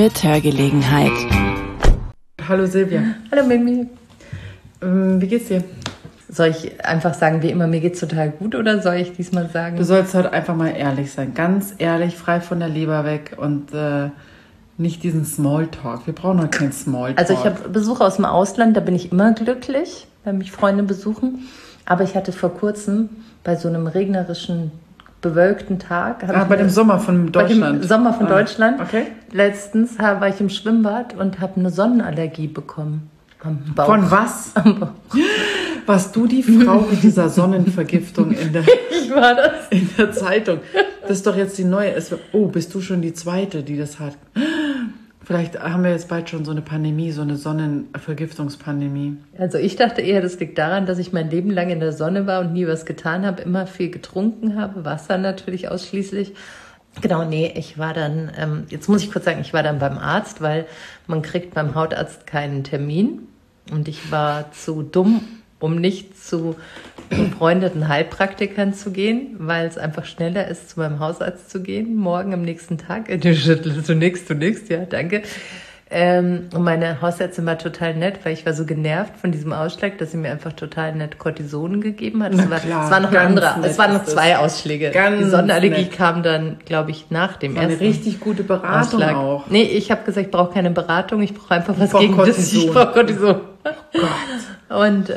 mit Hörgelegenheit. Hallo Silvia. Hallo Mimi. Wie geht's dir? Soll ich einfach sagen, wie immer, mir geht's total gut, oder soll ich diesmal sagen? Du sollst heute einfach mal ehrlich sein. Ganz ehrlich, frei von der Leber weg und nicht diesen Smalltalk. Wir brauchen heute keinen Smalltalk. Also ich habe Besuch aus dem Ausland, da bin ich immer glücklich, wenn mich Freunde besuchen. Aber ich hatte vor kurzem bei so einem regnerischen, bewölkten Tag... bei dem Sommer von Deutschland. Bei dem Sommer von Deutschland. Okay. Letztens war ich im Schwimmbad und habe eine Sonnenallergie bekommen. Am Bauch. Von was? Am Bauch. Warst du die Frau mit dieser Sonnenvergiftung Ich war das. in der Zeitung? Das ist doch jetzt die neue. Oh, bist du schon die Zweite, die das hat? Vielleicht haben wir jetzt bald schon so eine Pandemie, so eine Sonnenvergiftungspandemie. Also ich dachte eher, das liegt daran, dass ich mein Leben lang in der Sonne war und nie was getan habe, immer viel getrunken habe, Wasser natürlich ausschließlich. Genau, nee, ich war dann, jetzt muss ich kurz sagen, ich war dann beim Arzt, weil man kriegt beim Hautarzt keinen Termin. Und ich war zu dumm, um nicht zu befreundeten Heilpraktikern zu gehen, weil es einfach schneller ist, zu meinem Hausarzt zu gehen, morgen am nächsten Tag. Du schüttelst, du nix, ja, danke. Und meine Hausärztin war total nett, weil ich war so genervt von diesem Ausschlag, dass sie mir einfach total nett Cortison gegeben hat. Es war noch ein anderer, es waren noch 2 Ausschläge. Die Sonnenallergie kam dann, glaube ich, nach dem ersten. Eine richtig gute Beratung Ausschlag. Auch. Nee, ich habe gesagt, ich brauche keine Beratung, ich brauche einfach was gegen Cortison. das. Ich brauche Cortison. Oh Gott. Und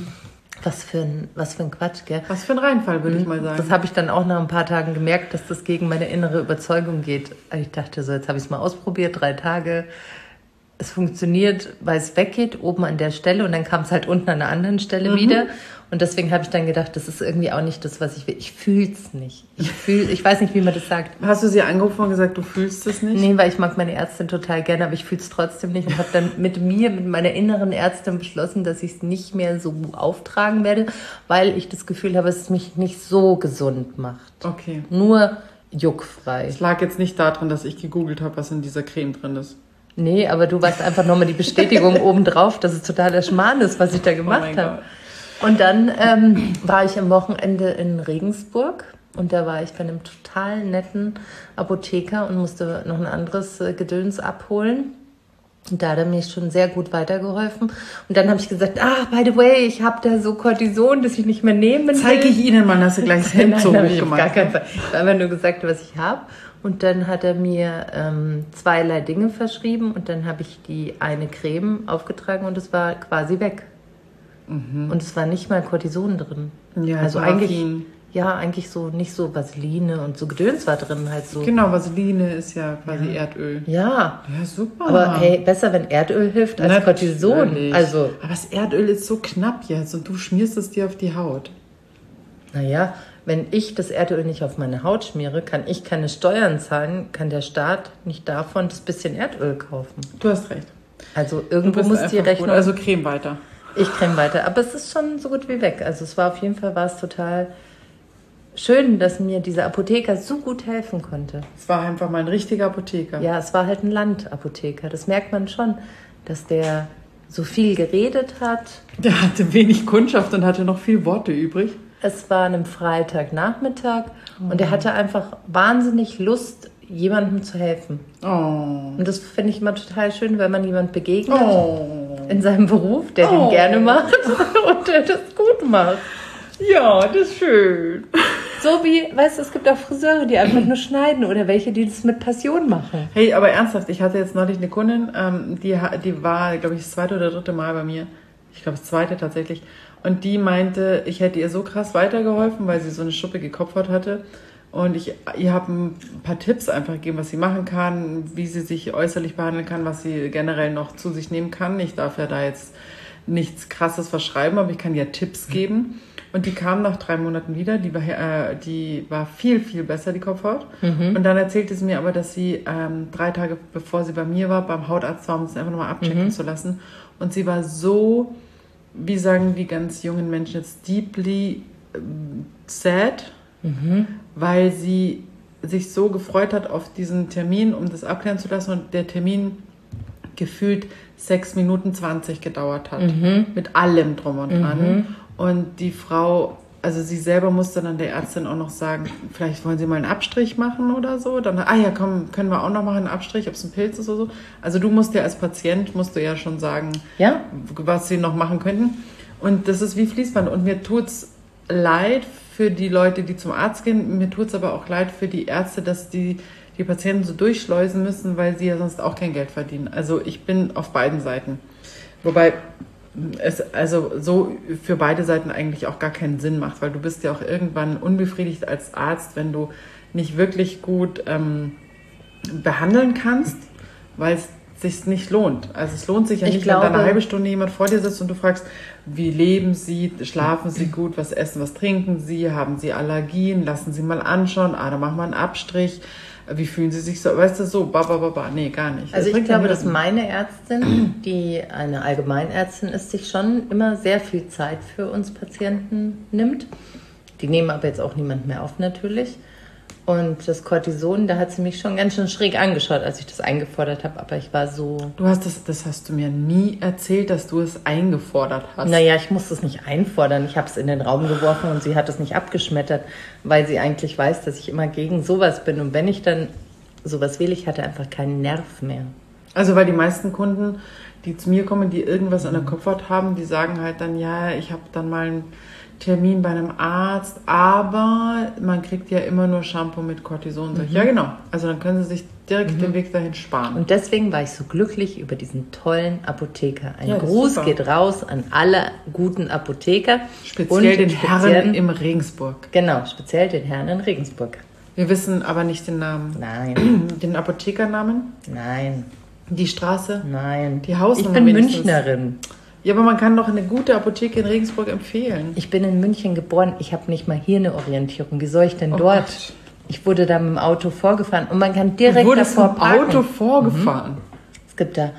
was für ein Quatsch, gell? Was für ein Reinfall, würde ich mal sagen. Das habe ich dann auch nach ein paar Tagen gemerkt, dass das gegen meine innere Überzeugung geht. Ich dachte so, jetzt habe ich es mal ausprobiert, 3 Tage. Es funktioniert, weil es weggeht, oben an der Stelle, und dann kam es halt unten an einer anderen Stelle wieder. Und deswegen habe ich dann gedacht, das ist irgendwie auch nicht das, was ich will. Ich fühle es nicht. Ich weiß nicht, wie man das sagt. Hast du sie angerufen und gesagt, du fühlst es nicht? Nee, weil ich mag meine Ärztin total gerne, aber ich fühle es trotzdem nicht. Und habe dann mit meiner inneren Ärztin beschlossen, dass ich es nicht mehr so auftragen werde, weil ich das Gefühl habe, dass es mich nicht so gesund macht. Okay. Nur juckfrei. Es lag jetzt nicht daran, dass ich gegoogelt habe, was in dieser Creme drin ist. Nee, aber du warst einfach nochmal die Bestätigung obendrauf, dass es totaler Schmarrn ist, was ich da gemacht habe. Und dann war ich am Wochenende in Regensburg und da war ich bei einem total netten Apotheker und musste noch ein anderes Gedöns abholen. Und da hat er mir schon sehr gut weitergeholfen. Und dann habe ich gesagt, by the way, ich habe da so Cortison, das ich nicht mehr nehmen will. Zeige ich Ihnen mal, dass du gleich das Hemd so hoch gemacht hast. Ich habe einfach nur gesagt, was ich habe. Und dann hat er mir 2 Dinge verschrieben und dann habe ich die eine Creme aufgetragen und es war quasi weg. Und es war nicht mal Cortison drin. Ja, also Paraffin. eigentlich so nicht so Vaseline und so Gedöns war drin halt so. Genau, Vaseline ist ja quasi Erdöl. Ja. Ja, super. Aber hey, besser, wenn Erdöl hilft als Cortison. Also, aber das Erdöl ist so knapp jetzt und du schmierst es dir auf die Haut. Naja, wenn ich das Erdöl nicht auf meine Haut schmiere, kann ich keine Steuern zahlen, kann der Staat nicht davon das bisschen Erdöl kaufen. Du hast recht. Also irgendwo muss die Rechnung... Also Creme weiter. Ich creme weiter, aber es ist schon so gut wie weg. Also es war auf jeden Fall total schön, dass mir dieser Apotheker so gut helfen konnte. Es war einfach mal ein richtiger Apotheker. Ja, es war halt ein Landapotheker. Das merkt man schon, dass der so viel geredet hat. Der hatte wenig Kundschaft und hatte noch viel Worte übrig. Es war an einem Freitagnachmittag und er hatte einfach wahnsinnig Lust, jemandem zu helfen. Oh. Und das finde ich immer total schön, wenn man jemand begegnet in seinem Beruf, der den gerne macht und der das gut macht. Ja, das ist schön. So wie, weißt du, es gibt auch Friseure, die einfach nur schneiden oder welche, die das mit Passion machen. Hey, aber ernsthaft, ich hatte jetzt neulich eine Kundin, die war, glaube ich, das 2. oder 3. Mal bei mir. Ich glaube, das 2. tatsächlich. Und die meinte, ich hätte ihr so krass weitergeholfen, weil sie so eine schuppige Kopfhaut hatte. Und ihr habe ein paar Tipps einfach gegeben, was sie machen kann, wie sie sich äußerlich behandeln kann, was sie generell noch zu sich nehmen kann. Ich darf ja da jetzt nichts Krasses verschreiben, aber ich kann ihr Tipps geben. Und die kam nach 3 Monaten wieder, die war viel, viel besser, die Kopfhaut. Und dann erzählte sie mir aber, dass sie 3 Tage bevor sie bei mir war, beim Hautarzt war, um es einfach nochmal abchecken zu lassen. Und sie war so, wie sagen die ganz jungen Menschen jetzt, deeply sad, weil sie sich so gefreut hat auf diesen Termin, um das abklären zu lassen, und der Termin gefühlt 6 Minuten 20 gedauert hat. Mit allem drum und dran. Und die Frau also sie selber musste dann der Ärztin auch noch sagen, vielleicht wollen Sie mal einen Abstrich machen oder so. Dann, ja, komm, können wir auch noch machen einen Abstrich, ob es ein Pilz ist oder so. Also du musst ja als Patient, ja schon sagen, Ja? was sie noch machen könnten. Und das ist wie Fließband. Und mir tut's leid für die Leute, die zum Arzt gehen. Mir tut's aber auch leid für die Ärzte, dass die Patienten so durchschleusen müssen, weil sie ja sonst auch kein Geld verdienen. Also ich bin auf beiden Seiten. Wobei es also so für beide Seiten eigentlich auch gar keinen Sinn macht, weil du bist ja auch irgendwann unbefriedigt als Arzt, wenn du nicht wirklich gut behandeln kannst, weil es sich nicht lohnt. Also es lohnt sich ja nicht, wenn da eine halbe Stunde jemand vor dir sitzt und du fragst, wie leben Sie, schlafen Sie gut, was essen, was trinken Sie, haben Sie Allergien, lassen Sie mal anschauen, da machen wir einen Abstrich. Wie fühlen Sie sich so? Weißt du, so, nee, gar nicht. Also ich glaube, dass meine Ärztin, die eine Allgemeinärztin ist, sich schon immer sehr viel Zeit für uns Patienten nimmt. Die nehmen aber jetzt auch niemand mehr auf natürlich. Und das Cortison, da hat sie mich schon ganz schön schräg angeschaut, als ich das eingefordert habe. Aber ich war so... Das hast du mir nie erzählt, dass du es eingefordert hast. Naja, ich musste es nicht einfordern. Ich habe es in den Raum geworfen und sie hat es nicht abgeschmettert, weil sie eigentlich weiß, dass ich immer gegen sowas bin. Und wenn ich dann sowas will, ich hatte einfach keinen Nerv mehr. Also weil die meisten Kunden, die zu mir kommen, die irgendwas an der Kopfhaut haben, die sagen halt dann, ja, ich habe dann mal einen Termin bei einem Arzt, aber man kriegt ja immer nur Shampoo mit Cortison. Sag ich, ja, genau. Also dann können sie sich direkt den Weg dahin sparen. Und deswegen war ich so glücklich über diesen tollen Apotheker. Ein Gruß super. Geht raus an alle guten Apotheker. Speziell den Herren im Regensburg. Genau, speziell den Herren in Regensburg. Wir wissen aber nicht den Namen. Nein. Den Apothekernamen? Nein. Die Straße? Nein. Die Hausnummer? Ich bin Münchnerin. Ja, aber man kann doch eine gute Apotheke in Regensburg empfehlen. Ich bin in München geboren. Ich habe nicht mal hier eine Orientierung. Wie soll ich denn dort? Gott. Ich wurde da mit dem Auto vorgefahren und man kann direkt davor parken. Auto vorgefahren? Es gibt da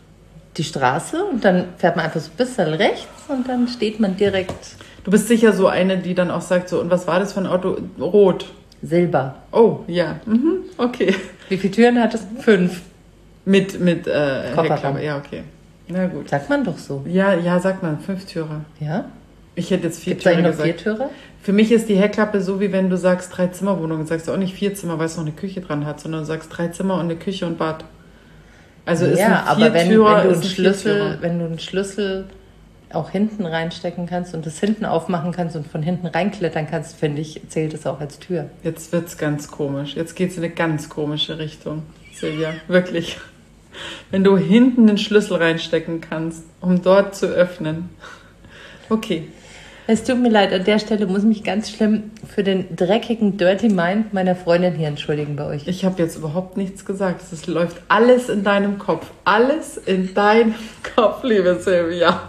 die Straße und dann fährt man einfach so ein bisschen rechts und dann steht man direkt... Du bist sicher so eine, die dann auch sagt so, und was war das für ein Auto? Rot. Silber. Oh, ja. Okay. Wie viele Türen hat es? 5. Mit Heckklappe. Ja, okay. Na gut. Sagt man doch so. Ja, sagt man. 5 Türer. Ja? Ich hätte jetzt 4 Gibt's Türer noch gesagt. 4 Türer? Für mich ist die Heckklappe so, wie wenn du sagst 3-Zimmer-Wohnung. Sagst du auch nicht 4 Zimmer, weil es noch eine Küche dran hat, sondern du sagst 3 Zimmer und eine Küche und Bad. Also ist ja, ein aber wenn du Viertürer. einen Schlüssel auch hinten reinstecken kannst und das hinten aufmachen kannst und von hinten reinklettern kannst, finde ich, zählt es auch als Tür. Jetzt wird's ganz komisch. Jetzt geht's in eine ganz komische Richtung, Silvia. Wirklich. Wenn du hinten den Schlüssel reinstecken kannst, um dort zu öffnen. Okay. Es tut mir leid, an der Stelle muss ich mich ganz schlimm für den dreckigen Dirty Mind meiner Freundin hier entschuldigen bei euch. Ich habe jetzt überhaupt nichts gesagt. Es läuft alles in deinem Kopf. Alles in deinem Kopf, liebe Silvia.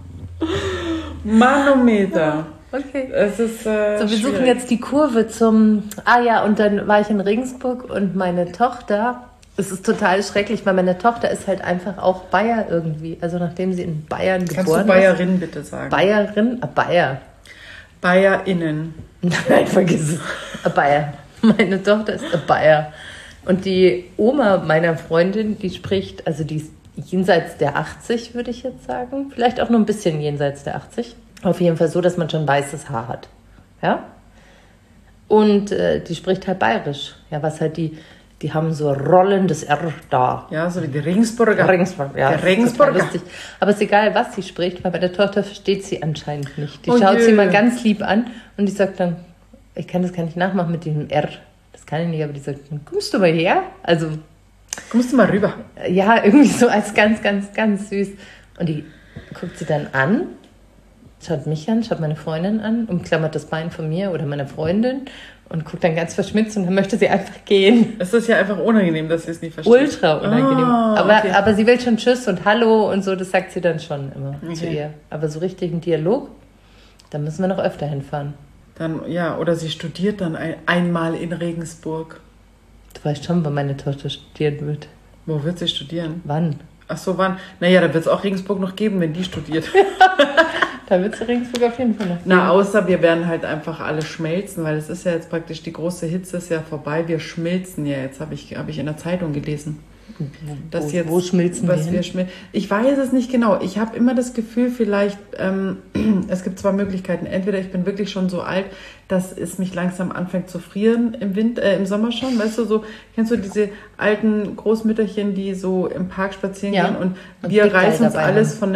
Manometer. Okay. Es ist So, wir schwierig. suchen jetzt die Kurve zum... und dann war ich in Regensburg und meine Tochter... Es ist total schrecklich, weil meine Tochter ist halt einfach auch Bayer irgendwie. Also nachdem sie in Bayern Kannst geboren du Bayerin bitte sagen? Bayerin? Bayer. BayerInnen. Nein, vergiss es. Bayer. Meine Tochter ist Bayer. Und die Oma meiner Freundin, die spricht, also die ist jenseits der 80, würde ich jetzt sagen. Vielleicht auch nur ein bisschen jenseits der 80. Auf jeden Fall so, dass man schon weißes Haar hat. Ja? Und die spricht halt bayerisch. Ja, was halt die haben so rollendes R da. Ja, so wie die Regensburger. Regensburg, ja. Der Regensburger. Lustig. Aber es ist egal, was sie spricht, weil bei der Tochter versteht sie anscheinend nicht. Die Oh schaut je. sie mal ganz lieb an und die sagt dann, ich kann das gar nicht nachmachen mit dem R. Das kann ich nicht, aber die sagt, kommst du mal her? Also, Kommst du mal rüber? ja, irgendwie so als ganz, ganz, ganz süß. Und die guckt sie dann an, schaut mich an, schaut meine Freundin an, umklammert das Bein von mir oder meiner Freundin und guckt dann ganz verschmitzt und dann möchte sie einfach gehen. Es ist ja einfach unangenehm, dass sie es nicht versteht. Ultra unangenehm. Okay. Aber sie will schon Tschüss und Hallo und so, das sagt sie dann schon immer zu Okay. ihr. Aber so richtig ein Dialog, da müssen wir noch öfter hinfahren. Dann, ja, oder sie studiert dann einmal in Regensburg. Du weißt schon, wann meine Tochter studieren wird. Wo wird sie studieren? Wann? Ach so, wann? Naja, da wird es auch Regensburg noch geben, wenn die studiert. Da wird sie Regensburg auf jeden Fall noch Na, geben. außer wir werden halt einfach alle schmelzen, weil es ist ja jetzt praktisch, die große Hitze ist ja vorbei. Wir schmilzen ja jetzt, habe ich in der Zeitung gelesen. Wo schmilzen wir hin? Ich weiß es nicht genau. Ich habe immer das Gefühl, vielleicht, es gibt zwei Möglichkeiten. Entweder ich bin wirklich schon so alt, dass es mich langsam anfängt zu frieren im Sommer schon. Weißt du, so, kennst du diese alten Großmütterchen, die so im Park spazieren gehen und wir reißen uns alles vom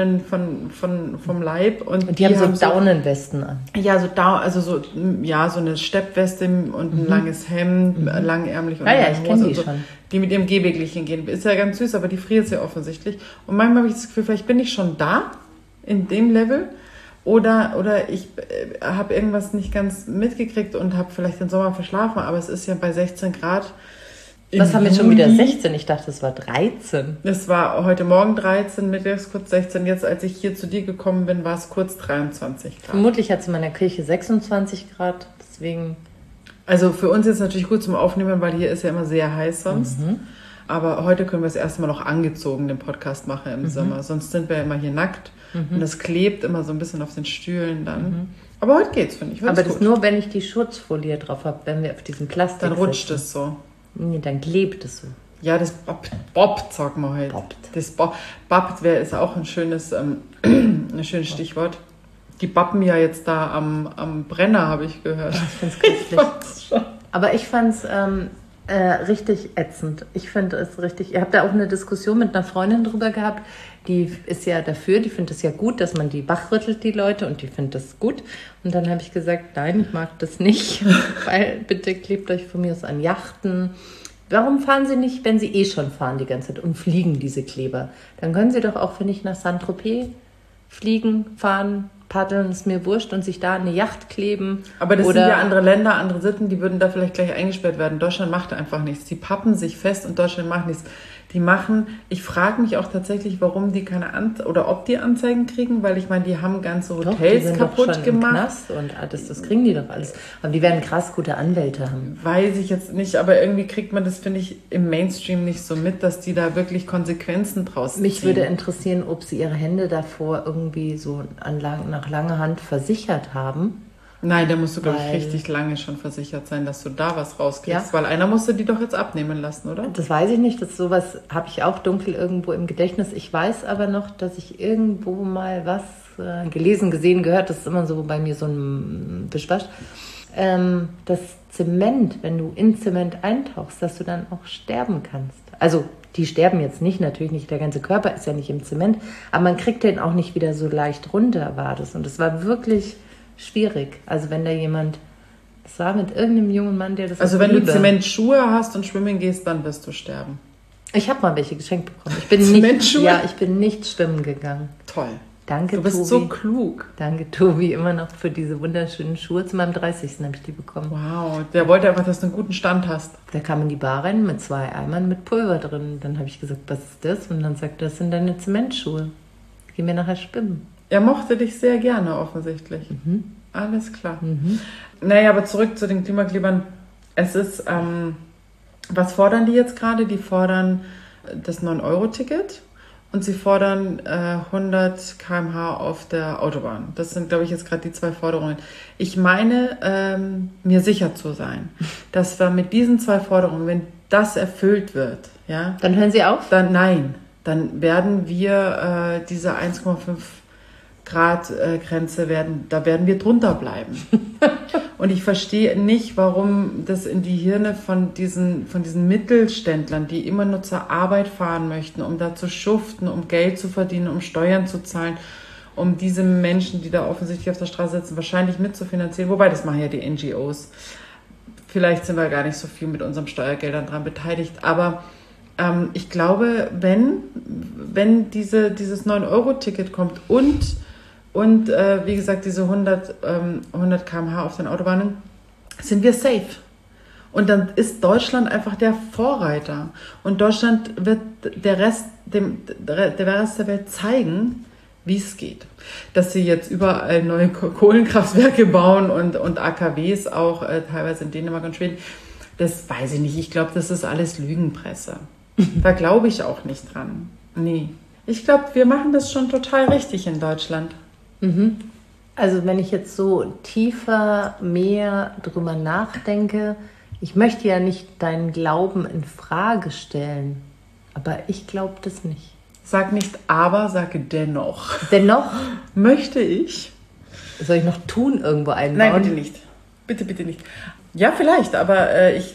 Leib. Und die haben so Daunenwesten an. Ja, so eine Steppweste und ein langes Hemd, langärmlich und ich kenne die schon. Die mit ihrem Gehwägelchen gehen. Ist ja ganz süß, aber die friert sehr offensichtlich. Und manchmal habe ich das Gefühl, vielleicht bin ich schon da, in dem Level. Oder ich habe irgendwas nicht ganz mitgekriegt und habe vielleicht den Sommer verschlafen. Aber es ist ja bei 16 Grad. Was haben wir schon wieder 16? Ich dachte, es war 13. Es war heute Morgen 13, mittags kurz 16. Jetzt, als ich hier zu dir gekommen bin, war es kurz 23 Grad. Vermutlich hat es in meiner Küche 26 Grad. Deswegen... Also für uns ist es natürlich gut zum Aufnehmen, weil hier ist ja immer sehr heiß sonst. Aber heute können wir es erstmal noch angezogen, den Podcast machen im Sommer. Sonst sind wir ja immer hier nackt und das klebt immer so ein bisschen auf den Stühlen dann. Aber heute geht's, finde ich. Aber das ist nur, wenn ich die Schutzfolie drauf habe, wenn wir auf diesem Plastik dann rutscht es so. Nee, dann klebt es so. Ja, das bobbt, sagen wir heute. Das bobbt ist auch ein schönes Stichwort. Die bappen ja jetzt da am Brenner, habe ich gehört. Ich finde es köstlich. Aber ich fand es richtig ätzend. Ich finde es richtig... Ich habe da auch eine Diskussion mit einer Freundin drüber gehabt. Die ist ja dafür, die findet es ja gut, dass man die wachrüttelt, die Leute, und die findet das gut. Und dann habe ich gesagt, nein, ich mag das nicht, weil bitte klebt euch von mir aus an Yachten. Warum fahren Sie nicht, wenn Sie schon fahren die ganze Zeit und fliegen, diese Kleber? Dann können Sie doch auch, finde ich, nach Saint-Tropez fliegen, fahren, paddeln, ist mir wurscht, und sich da eine Yacht kleben. Aber das sind ja andere Länder, andere Sitten, die würden da vielleicht gleich eingesperrt werden. Deutschland macht einfach nichts. Die pappen sich fest und Deutschland macht nichts. Ich frage mich auch tatsächlich, warum die oder ob die Anzeigen kriegen, weil ich meine, die haben ganze Hotels kaputt gemacht. Und das kriegen die doch alles. Aber die werden krass gute Anwälte haben. Weiß ich jetzt nicht, aber irgendwie kriegt man das, finde ich, im Mainstream nicht so mit, dass die da wirklich Konsequenzen draus ziehen. Mich würde interessieren, ob sie ihre Hände davor irgendwie so nach langer Hand versichert haben. Nein, da musst du, glaube ich, richtig lange schon versichert sein, dass du da was rauskriegst. Ja? Weil einer musste die doch jetzt abnehmen lassen, oder? Das weiß ich nicht. Sowas habe ich auch dunkel irgendwo im Gedächtnis. Ich weiß aber noch, dass ich irgendwo mal was gelesen, gesehen, gehört. Das ist immer so bei mir so ein Wischwasch. Das Zement, wenn du in Zement eintauchst, dass du dann auch sterben kannst. Also die sterben jetzt nicht, natürlich nicht. Der ganze Körper ist ja nicht im Zement. Aber man kriegt den auch nicht wieder so leicht runter, war das. Und es war wirklich... schwierig. Also wenn da jemand, das war mit irgendeinem jungen Mann, der das... Also wenn du Zementschuhe hast und schwimmen gehst, dann wirst du sterben. Ich habe mal welche geschenkt bekommen. Ich bin nicht schwimmen gegangen. Toll. Danke, Tobi. Du bist so klug. Danke, Tobi, immer noch für diese wunderschönen Schuhe. Zu meinem 30. habe ich die bekommen. Wow, der wollte einfach, dass du einen guten Stand hast. Da kam in die Bar rein mit 2 Eimern mit Pulver drin. Dann habe ich gesagt, was ist das? Und dann sagt er, das sind deine Zementschuhe. Gehen wir nachher schwimmen. Er mochte dich sehr gerne, offensichtlich. Alles klar. Naja, aber zurück zu den Klimaklebern. Es ist, was fordern die jetzt gerade? Die fordern das 9-Euro-Ticket und sie fordern 100 km/h auf der Autobahn. Das sind, glaube ich, jetzt gerade die 2 Forderungen. Ich meine, mir sicher zu sein, dass wir mit diesen 2 Forderungen, wenn das erfüllt wird, ja... Dann hören Sie auf? Dann werden wir diese 1,5 Grad Grenze werden wir drunter bleiben. Und ich verstehe nicht, warum das in die Hirne von diesen Mittelständlern, die immer nur zur Arbeit fahren möchten, um da zu schuften, um Geld zu verdienen, um Steuern zu zahlen, um diese Menschen, die da offensichtlich auf der Straße sitzen, wahrscheinlich mitzufinanzieren. Wobei, das machen ja die NGOs. Vielleicht sind wir gar nicht so viel mit unseren Steuergeldern dran beteiligt. Aber ich glaube, wenn dieses 9-Euro-Ticket kommt und wie gesagt, diese 100 km/h auf den Autobahnen, sind wir safe. Und dann ist Deutschland einfach der Vorreiter. Und Deutschland wird der Rest der Welt zeigen, wie es geht. Dass sie jetzt überall neue Kohlenkraftwerke bauen und AKWs auch teilweise in Dänemark und Schweden, das weiß ich nicht. Ich glaube, das ist alles Lügenpresse. Da glaube ich auch nicht dran. Nee. Ich glaube, wir machen das schon total richtig in Deutschland. Also wenn ich jetzt so mehr drüber nachdenke, ich möchte ja nicht deinen Glauben in Frage stellen. Aber ich glaube das nicht. Sag nicht aber, sage dennoch. Dennoch? Möchte ich. Soll ich noch tun irgendwo einbauen? Nein, bitte nicht. Bitte nicht. Ja, vielleicht, aber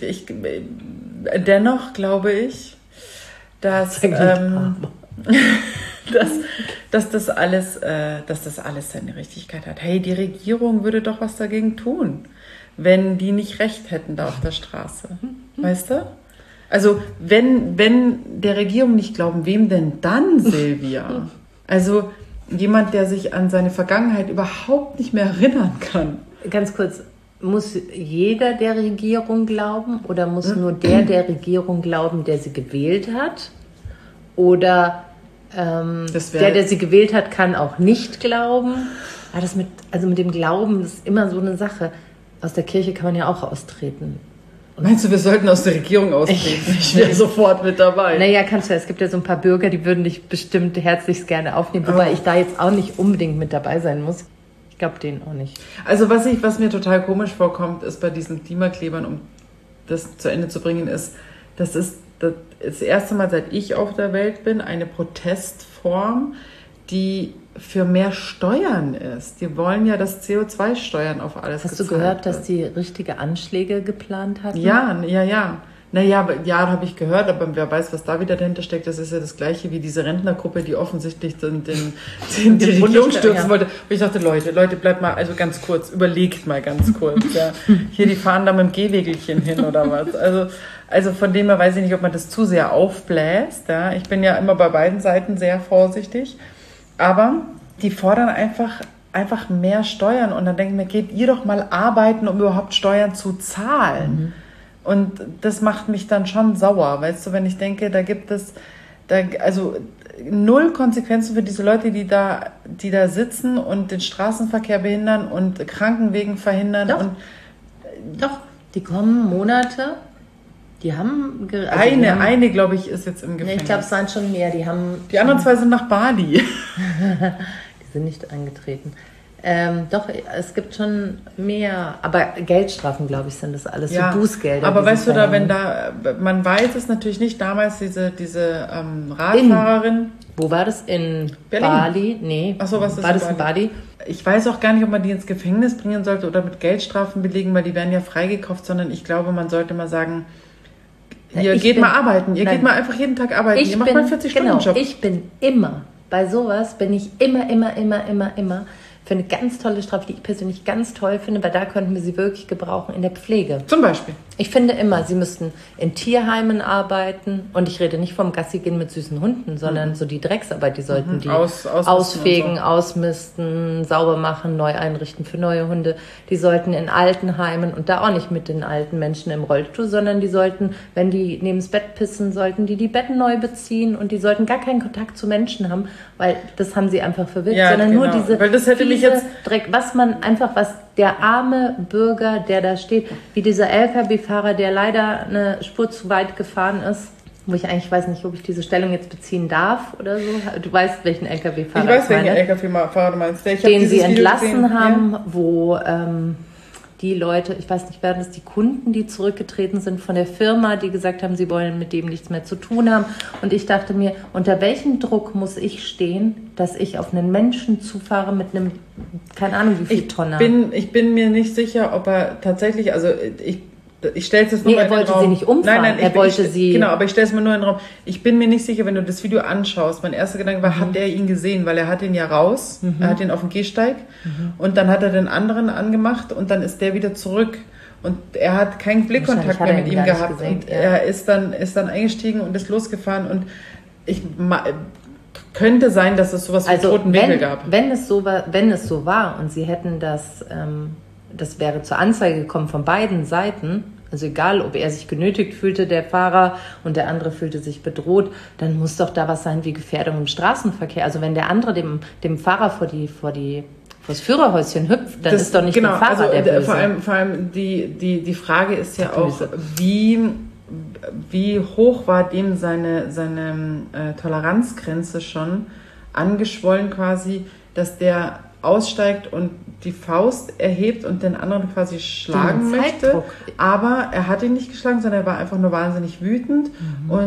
dennoch glaube ich, dass, dass das alles seine Richtigkeit hat. Hey, die Regierung würde doch was dagegen tun, wenn die nicht recht hätten da auf der Straße. Weißt du? Also, wenn der Regierung nicht glauben, wem denn dann, Silvia? Also, jemand, der sich an seine Vergangenheit überhaupt nicht mehr erinnern kann. Ganz kurz, muss jeder der Regierung glauben oder muss nur der Regierung glauben, der sie gewählt hat? Oder der sie gewählt hat, kann auch nicht glauben? Aber mit dem Glauben, das ist immer so eine Sache. Aus der Kirche kann man ja auch austreten. Meinst du, wir sollten aus der Regierung austreten? Ich wäre sofort mit dabei. Naja, kannst du. Es gibt ja so ein paar Bürger, die würden dich bestimmt herzlichst gerne aufnehmen. Wobei ich da jetzt auch nicht unbedingt mit dabei sein muss. Ich glaube denen auch nicht. Also was mir total komisch vorkommt, ist bei diesen Klimaklebern, um das zu Ende zu bringen, das ist das erste Mal, seit ich auf der Welt bin, eine Protestform, die für mehr Steuern ist. Die wollen ja das CO2-Steuern auf alles Hast du gehört, dass die richtige Anschläge geplant hatten? Ja. Naja, habe ich gehört, aber wer weiß, was da wieder dahinter steckt. Das ist ja das Gleiche wie diese Rentnergruppe, die offensichtlich die Regierung stürzen wollte. Und ich dachte, Leute, bleibt mal, also ganz kurz, überlegt mal ganz kurz. Ja. Hier, die fahren da mit dem Gehwegelchen hin oder was. Also von dem her weiß ich nicht, ob man das zu sehr aufbläst. Ja. Ich bin ja immer bei beiden Seiten sehr vorsichtig. Aber die fordern einfach mehr Steuern. Und dann denke ich mir, geht ihr doch mal arbeiten, um überhaupt Steuern zu zahlen. Mhm. Und das macht mich dann schon sauer. Weißt du, wenn ich denke, da gibt es null Konsequenzen für diese Leute, die da sitzen und den Straßenverkehr behindern und Krankenwegen verhindern. Doch, die kommen Monate. Die haben... Eine, glaube ich, ist jetzt im Gefängnis. Nee, ich glaube, es waren schon mehr. Die anderen zwei sind nach Bali. Die sind nicht angetreten. Doch, es gibt schon mehr, aber Geldstrafen, glaube ich, sind das alles, so Bußgelder. Aber weißt du, man weiß es natürlich nicht, damals diese Radfahrerin. Wo war das? In Berlin? Bali? Nee. Ach so, was ist war das in Bali? Ich weiß auch gar nicht, ob man die ins Gefängnis bringen sollte oder mit Geldstrafen belegen, weil die werden ja freigekauft, sondern ich glaube, man sollte mal sagen, geht mal arbeiten, geht mal einfach jeden Tag arbeiten, ihr macht mal einen 40-Stunden-Job. Ich bin immer, bei sowas bin ich immer für eine ganz tolle Strafe, die ich persönlich ganz toll finde, weil da könnten wir sie wirklich gebrauchen in der Pflege. Zum Beispiel? Ich finde immer, sie müssten in Tierheimen arbeiten und ich rede nicht vom Gassi gehen mit süßen Hunden, sondern so die Drecksarbeit, die sollten die ausfegen, so. Ausmisten, sauber machen, neu einrichten für neue Hunde. Die sollten in Altenheimen und da auch nicht mit den alten Menschen im Rollstuhl, sondern die sollten, wenn die neben das Bett pissen, sollten die Betten neu beziehen und die sollten gar keinen Kontakt zu Menschen haben, weil das haben sie einfach verwirrt, sondern nur diese weil das hätte mich jetzt Dreck, was der arme Bürger, der da steht, wie dieser LKW-Fahrer, der leider eine Spur zu weit gefahren ist, wo ich eigentlich weiß nicht, ob ich diese Stellung jetzt beziehen darf oder so. Du weißt, welchen LKW-Fahrer ich weiß, welchen LKW-Fahrer du meinst. Den sie entlassen haben, wo die Leute, ich weiß nicht, werden es die Kunden, die zurückgetreten sind von der Firma, die gesagt haben, sie wollen mit dem nichts mehr zu tun haben. Und ich dachte mir, unter welchem Druck muss ich stehen, dass ich auf einen Menschen zufahre mit einem, keine Ahnung, wie viel Tonner. Ich bin mir nicht sicher, ob er tatsächlich, also ich stelle es jetzt nur mal in den Raum. Er wollte sie nicht umfahren. Nein, er wollte sie... Genau, aber ich stelle es mir nur in den Raum. Ich bin mir nicht sicher, wenn du das Video anschaust. Mein erster Gedanke war, hat er ihn gesehen? Weil er hat ihn ja raus. Er hat ihn auf dem Gehsteig. Und dann hat er den anderen angemacht und dann ist der wieder zurück. Und er hat keinen Blickkontakt mehr mit ihm gehabt. Und er ist dann eingestiegen und ist losgefahren. Und könnte sein, dass es sowas wie einen toten Winkel gab. Wenn es so war und sie hätten das wäre zur Anzeige gekommen von beiden Seiten, also egal, ob er sich genötigt fühlte, der Fahrer, und der andere fühlte sich bedroht, dann muss doch da was sein wie Gefährdung im Straßenverkehr. Also wenn der andere dem Fahrer vor das Führerhäuschen hüpft, dann ist doch nicht der Fahrer der Böse. Vor allem die Frage ist ja auch, wie hoch war dem seine Toleranzgrenze schon angeschwollen quasi, dass der aussteigt und die Faust erhebt und den anderen quasi schlagen möchte. Aber er hat ihn nicht geschlagen, sondern er war einfach nur wahnsinnig wütend. Und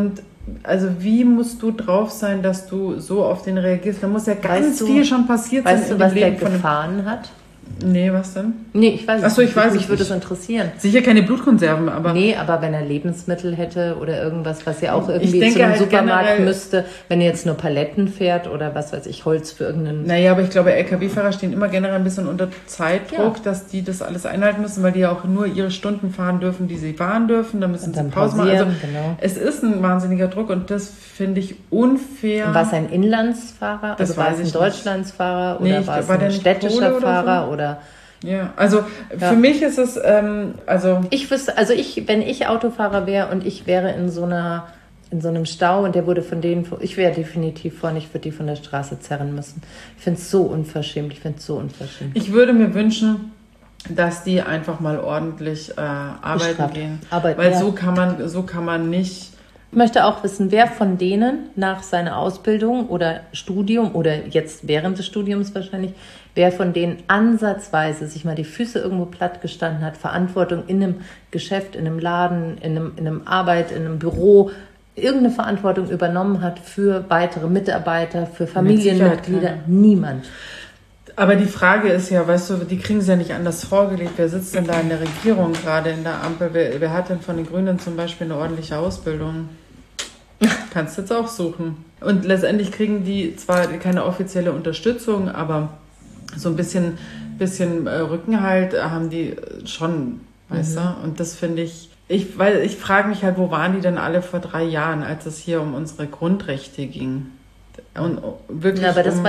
also wie musst du drauf sein, dass du so auf den reagierst? Da muss ja ganz viel schon passiert sein. Weißt du, was der gefahren hat? Nee, was denn? Nee, ich weiß es nicht. Mich würde es interessieren. Sicher keine Blutkonserven, aber... Nee, aber wenn er Lebensmittel hätte oder irgendwas, was ja auch irgendwie zu einem Supermarkt müsste, wenn er jetzt nur Paletten fährt oder was weiß ich, Holz für irgendeinen... Naja, aber ich glaube, LKW-Fahrer stehen immer generell ein bisschen unter Zeitdruck, dass die das alles einhalten müssen, weil die ja auch nur ihre Stunden fahren dürfen, die sie fahren dürfen, dann müssen sie Pause machen. Also es ist ein wahnsinniger Druck und das finde ich unfair. Und war es ein Inlandsfahrer? Das also war es ein Deutschlandsfahrer oder nee, war es ein städtischer Fahrer? Oder ja, also für mich ist es, ich wüsste, also wenn ich Autofahrer wäre und ich wäre in so einem Stau und der wurde von denen, ich wäre definitiv vorne, ich würde die von der Straße zerren müssen. Ich finde es so unverschämt, Ich würde mir wünschen, dass die einfach mal ordentlich arbeiten gehen. Weil so kann man nicht... Ich möchte auch wissen, wer von denen nach seiner Ausbildung oder Studium oder jetzt während des Studiums wahrscheinlich, wer von denen ansatzweise sich mal die Füße irgendwo platt gestanden hat, Verantwortung in einem Geschäft, in einem Laden, in einem Arbeit, in einem Büro, irgendeine Verantwortung übernommen hat für weitere Mitarbeiter, für Familienmitglieder. Niemand. Aber die Frage ist ja, weißt du, die kriegen es ja nicht anders vorgelegt. Wer sitzt denn da in der Regierung, gerade in der Ampel? Wer hat denn von den Grünen zum Beispiel eine ordentliche Ausbildung? Kannst du jetzt auch suchen. Und letztendlich kriegen die zwar keine offizielle Unterstützung, aber so ein bisschen Rückenhalt haben die schon, weißt du? Und das finde ich, weil ich frage mich halt, wo waren die denn alle vor 3 Jahren, als es hier um unsere Grundrechte ging? Und wirklich aber das war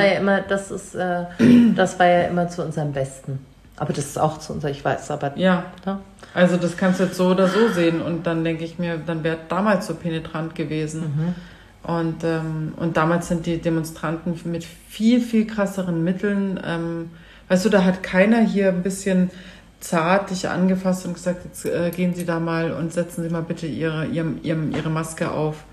ja immer zu unserem Besten. Aber das ist auch zu unser, ich weiß, aber... Ja, also das kannst du jetzt so oder so sehen. Und dann denke ich mir, dann wäre damals so penetrant gewesen. Und damals sind die Demonstranten mit viel, viel krasseren Mitteln, weißt du, da hat keiner hier ein bisschen zart dich angefasst und gesagt, jetzt gehen Sie da mal und setzen Sie mal bitte Ihre Maske auf.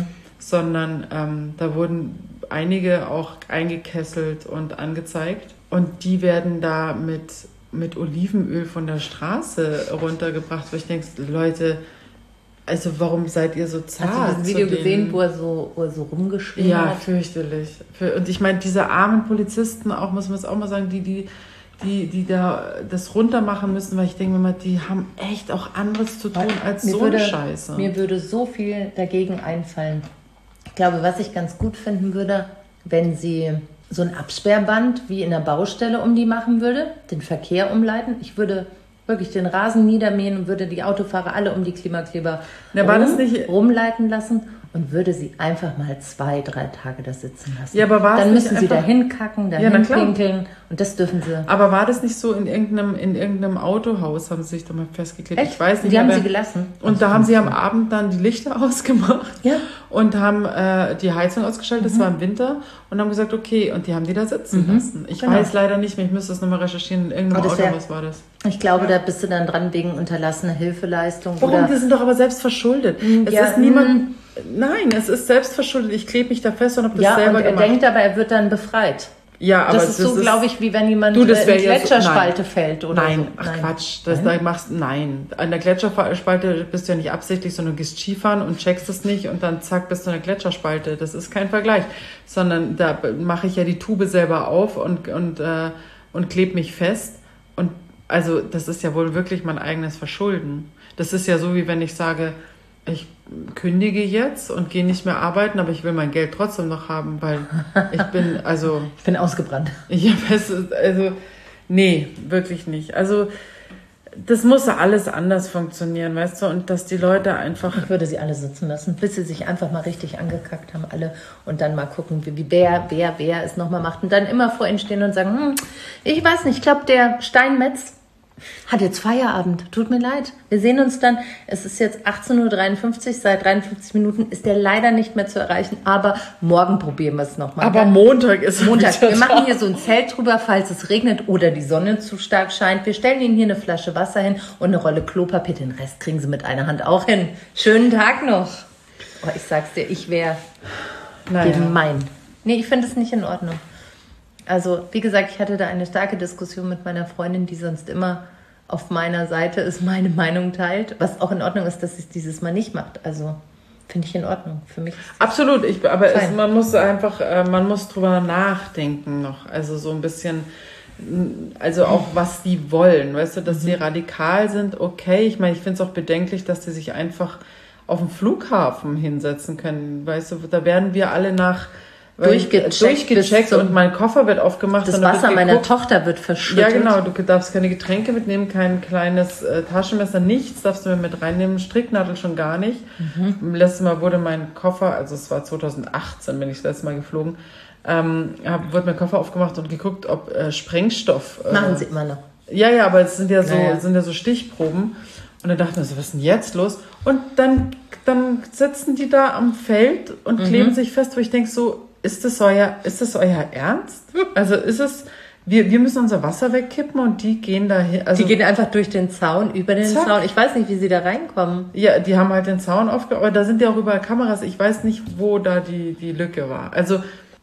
Sondern da wurden einige auch eingekesselt und angezeigt. Und die werden da mit Olivenöl von der Straße runtergebracht, wo ich denke, Leute, also warum seid ihr so zart? Hast du das Video gesehen, wo er so rumgeschrien hat? Ja, fürchterlich. Und ich meine, diese armen Polizisten auch, muss man es auch mal sagen, die da das runtermachen müssen, weil ich denke mir mal, die haben echt auch anderes zu tun als so eine Scheiße. Mir würde so viel dagegen einfallen. Ich glaube, was ich ganz gut finden würde, wenn sie so ein Absperrband wie in der Baustelle um die machen würde, den Verkehr umleiten. Ich würde wirklich den Rasen niedermähen und würde die Autofahrer alle um die Klimakleber rumleiten lassen und würde sie einfach mal 2-3 Tage da sitzen lassen. Ja, aber dann müssen sie dahin kacken, dahin pinkeln und das dürfen sie. Aber war das nicht so in irgendeinem Autohaus, haben sie sich da mal festgeklebt? Echt? Ich weiß nicht. Die haben sie gelassen. Und da haben sie am Abend dann die Lichter ausgemacht und haben die Heizung ausgeschaltet, das war im Winter, und haben gesagt, okay, und die haben die da sitzen lassen. Ich weiß leider nicht mehr, ich müsste das nochmal recherchieren, in irgendeinem Autohaus war das. Ich glaube, da bist du dann dran wegen unterlassener Hilfeleistung. Warum? Die sind doch aber selbst verschuldet. Es ist niemand... Nein, es ist selbst verschuldet. Ich klebe mich da fest und habe das selber gemacht. Er denkt aber, er wird dann befreit. Ja, aber das ist so, glaube ich, wie wenn jemand in eine Gletscherspalte fällt oder nein. So. Ach Quatsch, nein. An der Gletscherspalte bist du ja nicht absichtlich, sondern du gehst Skifahren und checkst es nicht und dann zack, bist du in der Gletscherspalte. Das ist kein Vergleich, sondern da mache ich ja die Tube selber auf und klebe mich fest. Und also das ist ja wohl wirklich mein eigenes Verschulden. Das ist ja so, wie wenn ich sage, ich kündige jetzt und gehe nicht mehr arbeiten, aber ich will mein Geld trotzdem noch haben, weil ich bin ausgebrannt. Nee, wirklich nicht. Also das muss alles anders funktionieren, weißt du, und dass die Leute einfach... Ich würde sie alle sitzen lassen, bis sie sich einfach mal richtig angekackt haben, alle, und dann mal gucken, wie wer es nochmal macht und dann immer vor ihnen stehen und sagen, ich weiß nicht, ich glaube, der Steinmetz hat jetzt Feierabend, tut mir leid. Wir sehen uns dann, es ist jetzt 18.53 Uhr, seit 53 Minuten ist der leider nicht mehr zu erreichen, aber morgen probieren wir es nochmal. Aber Montag ist Montag. Wir machen hier so ein Zelt drüber, falls es regnet oder die Sonne zu stark scheint. Wir stellen Ihnen hier eine Flasche Wasser hin und eine Rolle Klopapier. Den Rest kriegen Sie mit einer Hand auch hin. Schönen Tag noch. Oh, ich sag's dir, ich wäre gemein. Nee, ich finde es nicht in Ordnung. Also, wie gesagt, ich hatte da eine starke Diskussion mit meiner Freundin, die sonst immer auf meiner Seite ist, meine Meinung teilt, was auch in Ordnung ist, dass sie es dieses Mal nicht macht. Also Finde ich in Ordnung. Für mich. Absolut. Man muss einfach, man muss drüber nachdenken noch. Also so ein bisschen, also auch was die wollen. Weißt du, dass sie radikal sind, okay. Ich meine, ich finde es auch bedenklich, dass die sich einfach auf dem Flughafen hinsetzen können. Weißt du, da werden wir alle durchgecheckt und mein Koffer wird aufgemacht. Das Wasser meiner Tochter wird verschüttet. Ja, genau. Du darfst keine Getränke mitnehmen, kein kleines Taschenmesser, nichts darfst du mit reinnehmen, Stricknadel schon gar nicht. Letztes Mal wurde mein Koffer, also es war 2018, bin ich das letzte Mal geflogen, wurde mein Koffer aufgemacht und geguckt, ob Sprengstoff... Machen sie immer noch. Ja, aber es sind ja so Stichproben. Und dann dachte ich mir so, was ist denn jetzt los? Und dann sitzen die da am Feld und kleben sich fest, wo ich denke so, ist das euer Ernst? Also ist es, wir müssen unser Wasser wegkippen und die gehen da hin. Also die gehen einfach durch den Zaun, über den Zaun. Ich weiß nicht, wie sie da reinkommen. Ja, die haben halt den Zaun aufgebaut, aber da sind ja auch überall Kameras. Ich weiß nicht, wo da die Lücke war. Also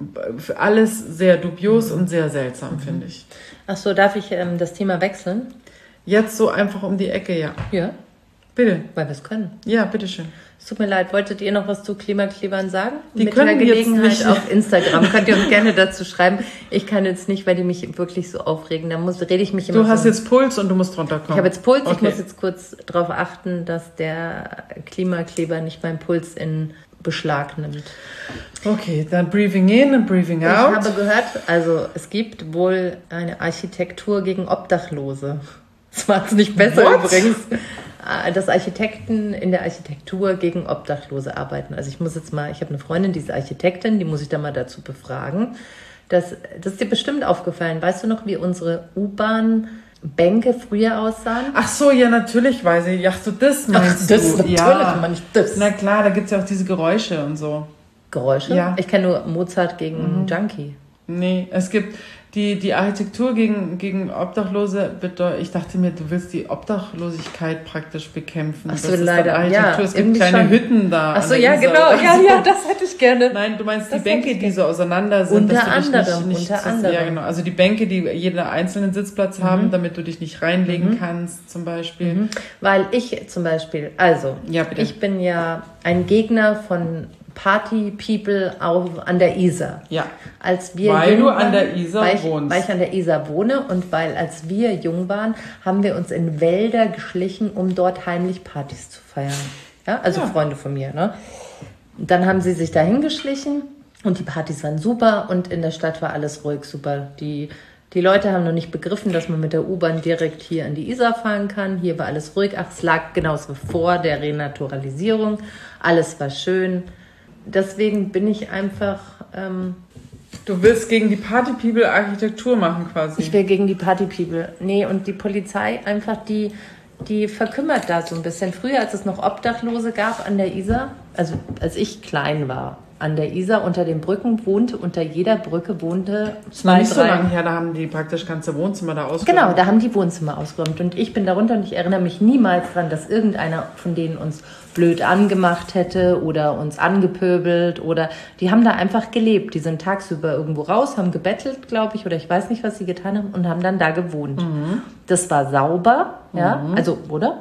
alles sehr dubios und sehr seltsam, finde ich. Ach so, darf ich das Thema wechseln? Jetzt so einfach um die Ecke, ja. Ja. Bitte. Weil wir es können. Ja, bitteschön. Es tut mir leid, wolltet ihr noch was zu Klimaklebern sagen? Die Mit können einer Gelegenheit jetzt nicht. Auf Instagram. Könnt ihr uns gerne dazu schreiben. Ich kann jetzt nicht, weil die mich wirklich so aufregen. Da rede ich mich immer Du hast jetzt Puls und du musst runterkommen. Ich habe jetzt Puls. Okay. Ich muss jetzt kurz darauf achten, dass der Klimakleber nicht meinen Puls in Beschlag nimmt. Okay, dann breathing in und breathing out. Ich habe gehört, also es gibt wohl eine Architektur gegen Obdachlose. Das macht es nicht besser übrigens. Dass Architekten in der Architektur gegen Obdachlose arbeiten. Also ich habe eine Freundin, die ist Architektin, die muss ich da mal dazu befragen. Das ist dir bestimmt aufgefallen. Weißt du noch, wie unsere U-Bahn-Bänke früher aussahen? Ach so, ja, natürlich weiß ich. Ach so, das meinst das du? natürlich, Ja, man nicht das. Na klar, da gibt's ja auch diese Geräusche und so. Geräusche? Ja. Ich kenne nur Mozart gegen Junkie. Nee, es gibt die Architektur gegen Obdachlose bedeutet, ich dachte mir, du willst die Obdachlosigkeit praktisch bekämpfen. Ach so, das ist leider. dann Architektur. Ja, es gibt kleine schon. Hütten da. Ach so, ja, genau. Ja, das hätte ich gerne. Nein, du meinst die Das Bänke, die so auseinander sind. Unter anderem. Ja, genau. Also die Bänke, die jeden einzelnen Sitzplatz haben, damit du dich nicht reinlegen kannst, zum Beispiel. Weil ich zum Beispiel, Ja, bitte. ich bin ja ein Gegner von Party People an der Isar. Ja. Weil du an der Isar wohnst. Weil ich an der Isar wohne und weil als wir jung waren, haben wir uns in Wälder geschlichen, um dort heimlich Partys zu feiern. Ja, also Freunde von mir, ne? Und dann haben sie sich dahin geschlichen und die Partys waren super und in der Stadt war alles ruhig, super. Die Leute haben noch nicht begriffen, dass man mit der U-Bahn direkt hier an die Isar fahren kann. Hier war alles ruhig. Ach, es lag genauso vor der Renaturalisierung. Alles war schön. Deswegen bin ich einfach... Du willst gegen die Party People Architektur machen quasi. Ich will gegen die Party People. Nee, und die Polizei einfach, die verkümmert da so ein bisschen. Früher, als es noch Obdachlose gab an der Isar, also als ich klein war, an der Isar unter den Brücken unter jeder Brücke wohnte nicht so lange her, da haben die praktisch ganze Wohnzimmer da ausgeräumt. Genau, da haben die Wohnzimmer ausgeräumt. Und ich bin darunter und ich erinnere mich niemals daran, dass irgendeiner von denen uns blöd angemacht hätte oder uns angepöbelt oder die haben da einfach gelebt. Die sind tagsüber irgendwo raus, haben gebettelt, glaube ich, oder ich weiß nicht, was sie getan haben und haben dann da gewohnt. Das war sauber, ja, also, oder?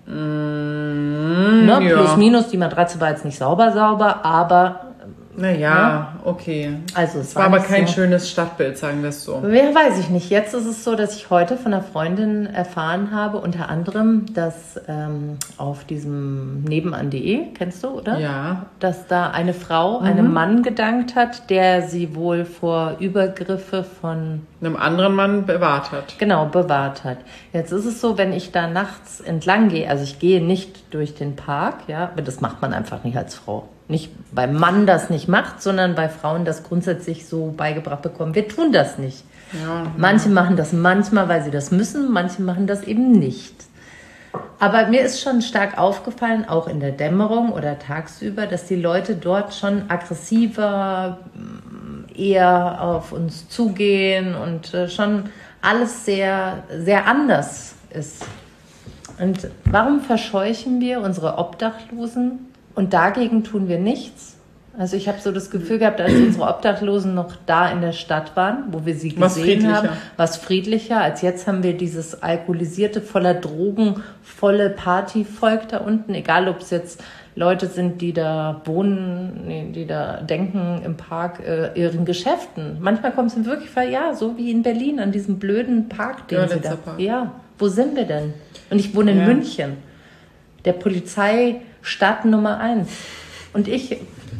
Ne? Ja. Plus, minus, die Matratze war jetzt nicht sauber, aber... Naja, okay. Also es war aber kein schönes Stadtbild, sagen wir es so. Ja, weiß ich nicht. Jetzt ist es so, dass ich heute von einer Freundin erfahren habe, unter anderem, dass auf diesem nebenan.de, kennst du, oder? Ja. Dass da eine Frau einem Mann gedankt hat, der sie wohl vor Übergriffe von einem anderen Mann bewahrt hat. Genau, bewahrt hat. Jetzt ist es so, wenn ich da nachts entlang gehe, also ich gehe nicht durch den Park, ja, aber das macht man einfach nicht als Frau. Nicht, weil Mann das nicht macht, sondern weil Frauen das grundsätzlich so beigebracht bekommen. Wir tun das nicht. Ja. Manche machen das manchmal, weil sie das müssen, manche machen das eben nicht. Aber mir ist schon stark aufgefallen, auch in der Dämmerung oder tagsüber, dass die Leute dort schon aggressiver, eher auf uns zugehen und schon alles sehr, sehr anders ist. Und warum verscheuchen wir unsere Obdachlosen? Und dagegen tun wir nichts. Also ich habe so das Gefühl gehabt, als unsere Obdachlosen noch da in der Stadt waren, wo wir sie gesehen haben, was friedlicher. Als jetzt haben wir dieses alkoholisierte, voller Drogen, volle Partyvolk da unten. Egal, ob es jetzt Leute sind, die da wohnen, die da denken im Park ihren Geschäften. Manchmal kommt es mir wirklich vor, ja, so wie in Berlin, an diesem blöden Park, den sie da... Park. Ja, wo sind wir denn? Und ich wohne in München, der Polizeistadt Nummer 1. Und ich...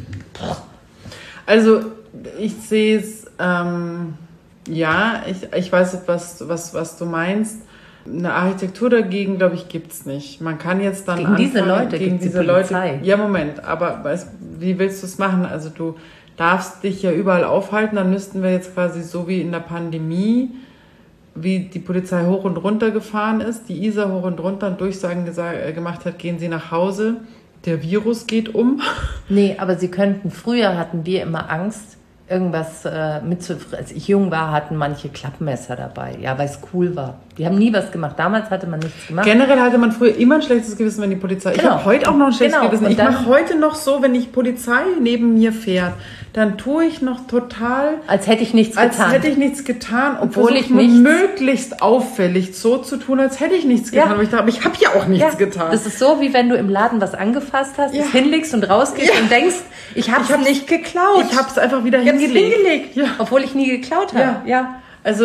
Also, ich sehe es, ich weiß, was du meinst. Eine Architektur dagegen, glaube ich, gibt's nicht. Man kann jetzt dann gegen diese Leute, gegen diese Leute. Ja, Moment, aber wie willst du es machen? Also du darfst dich ja überall aufhalten, dann müssten wir jetzt quasi so wie in der Pandemie, wie die Polizei hoch und runter gefahren ist, die Isar hoch und runter und Durchsagen gemacht hat, gehen Sie nach Hause, der Virus geht um. Nee, aber früher hatten wir immer Angst, irgendwas als ich jung war, hatten manche Klappmesser dabei, ja, weil es cool war. Die haben nie was gemacht. Damals hatte man nichts gemacht. Generell hatte man früher immer ein schlechtes Gewissen, wenn die Polizei... Genau. Ich habe heute auch noch ein schlechtes Gewissen. Ich mache heute noch so, wenn die Polizei neben mir fährt, dann tue ich noch total... Als hätte ich nichts getan. Obwohl ich möglichst auffällig so zu tun, als hätte ich nichts getan. Aber ich habe ja auch nichts getan. Das ist so, wie wenn du im Laden was angefasst hast, es hinlegst und rausgehst und denkst, ich habe es nicht geklaut. Ich habe es einfach wieder hingelegt. Ja. Obwohl ich nie geklaut habe. Ja. Also,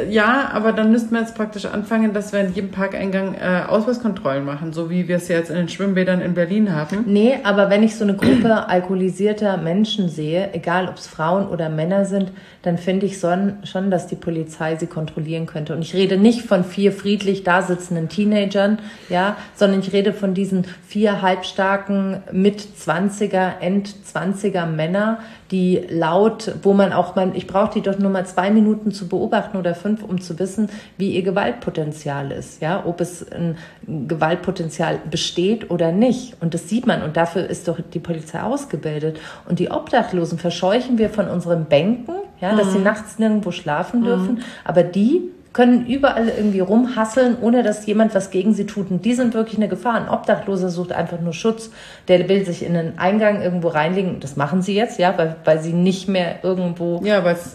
aber dann müssten wir jetzt praktisch anfangen, dass wir in jedem Parkeingang Ausweiskontrollen machen, so wie wir es ja jetzt in den Schwimmbädern in Berlin haben. Nee, aber wenn ich so eine Gruppe alkoholisierter Menschen sehe, egal ob es Frauen oder Männer sind, dann finde ich schon, dass die Polizei sie kontrollieren könnte. Und ich rede nicht von 4 friedlich da sitzenden Teenagern, ja, sondern ich rede von diesen 4 halbstarken Mit-20er, End-20er Männer, die laut, ich brauche die doch nur mal 2 Minuten zu beobachten oder 5, um zu wissen, wie ihr Gewaltpotenzial ist, ja, ob es ein Gewaltpotenzial besteht oder nicht. Und das sieht man und dafür ist doch die Polizei ausgebildet. Und die Obdachlosen verscheuchen wir von unseren Bänken, ja, dass sie nachts nirgendwo schlafen dürfen, aber die können überall irgendwie rumhasseln, ohne dass jemand was gegen sie tut. Und die sind wirklich eine Gefahr. Ein Obdachloser sucht einfach nur Schutz. Der will sich in einen Eingang irgendwo reinlegen. Das machen sie jetzt, ja, weil sie nicht mehr irgendwo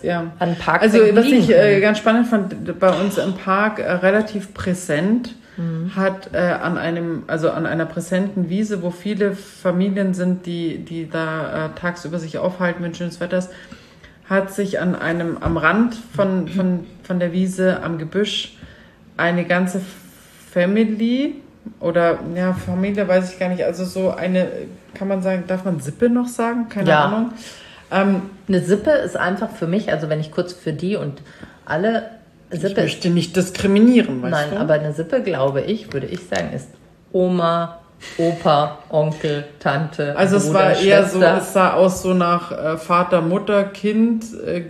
an Park Also was ich ganz spannend fand, bei uns im Park relativ präsent, hat an einer präsenten Wiese, wo viele Familien sind, die da tagsüber sich aufhalten, wenn schönes Wetter ist, hat sich am Rand von der Wiese am Gebüsch eine ganze Family Familie weiß ich gar nicht, also so eine, kann man sagen, darf man Sippe noch sagen? Keine Ahnung. Eine Sippe ist einfach für mich, also wenn ich kurz für die und alle Sippe... Ich möchte nicht diskriminieren, weißt du? Nein, aber eine Sippe, würde ich sagen, ist Oma, Opa, Onkel, Tante, also Bruder, es war eher Schwester. so, es sah aus so nach Vater, Mutter, Kind,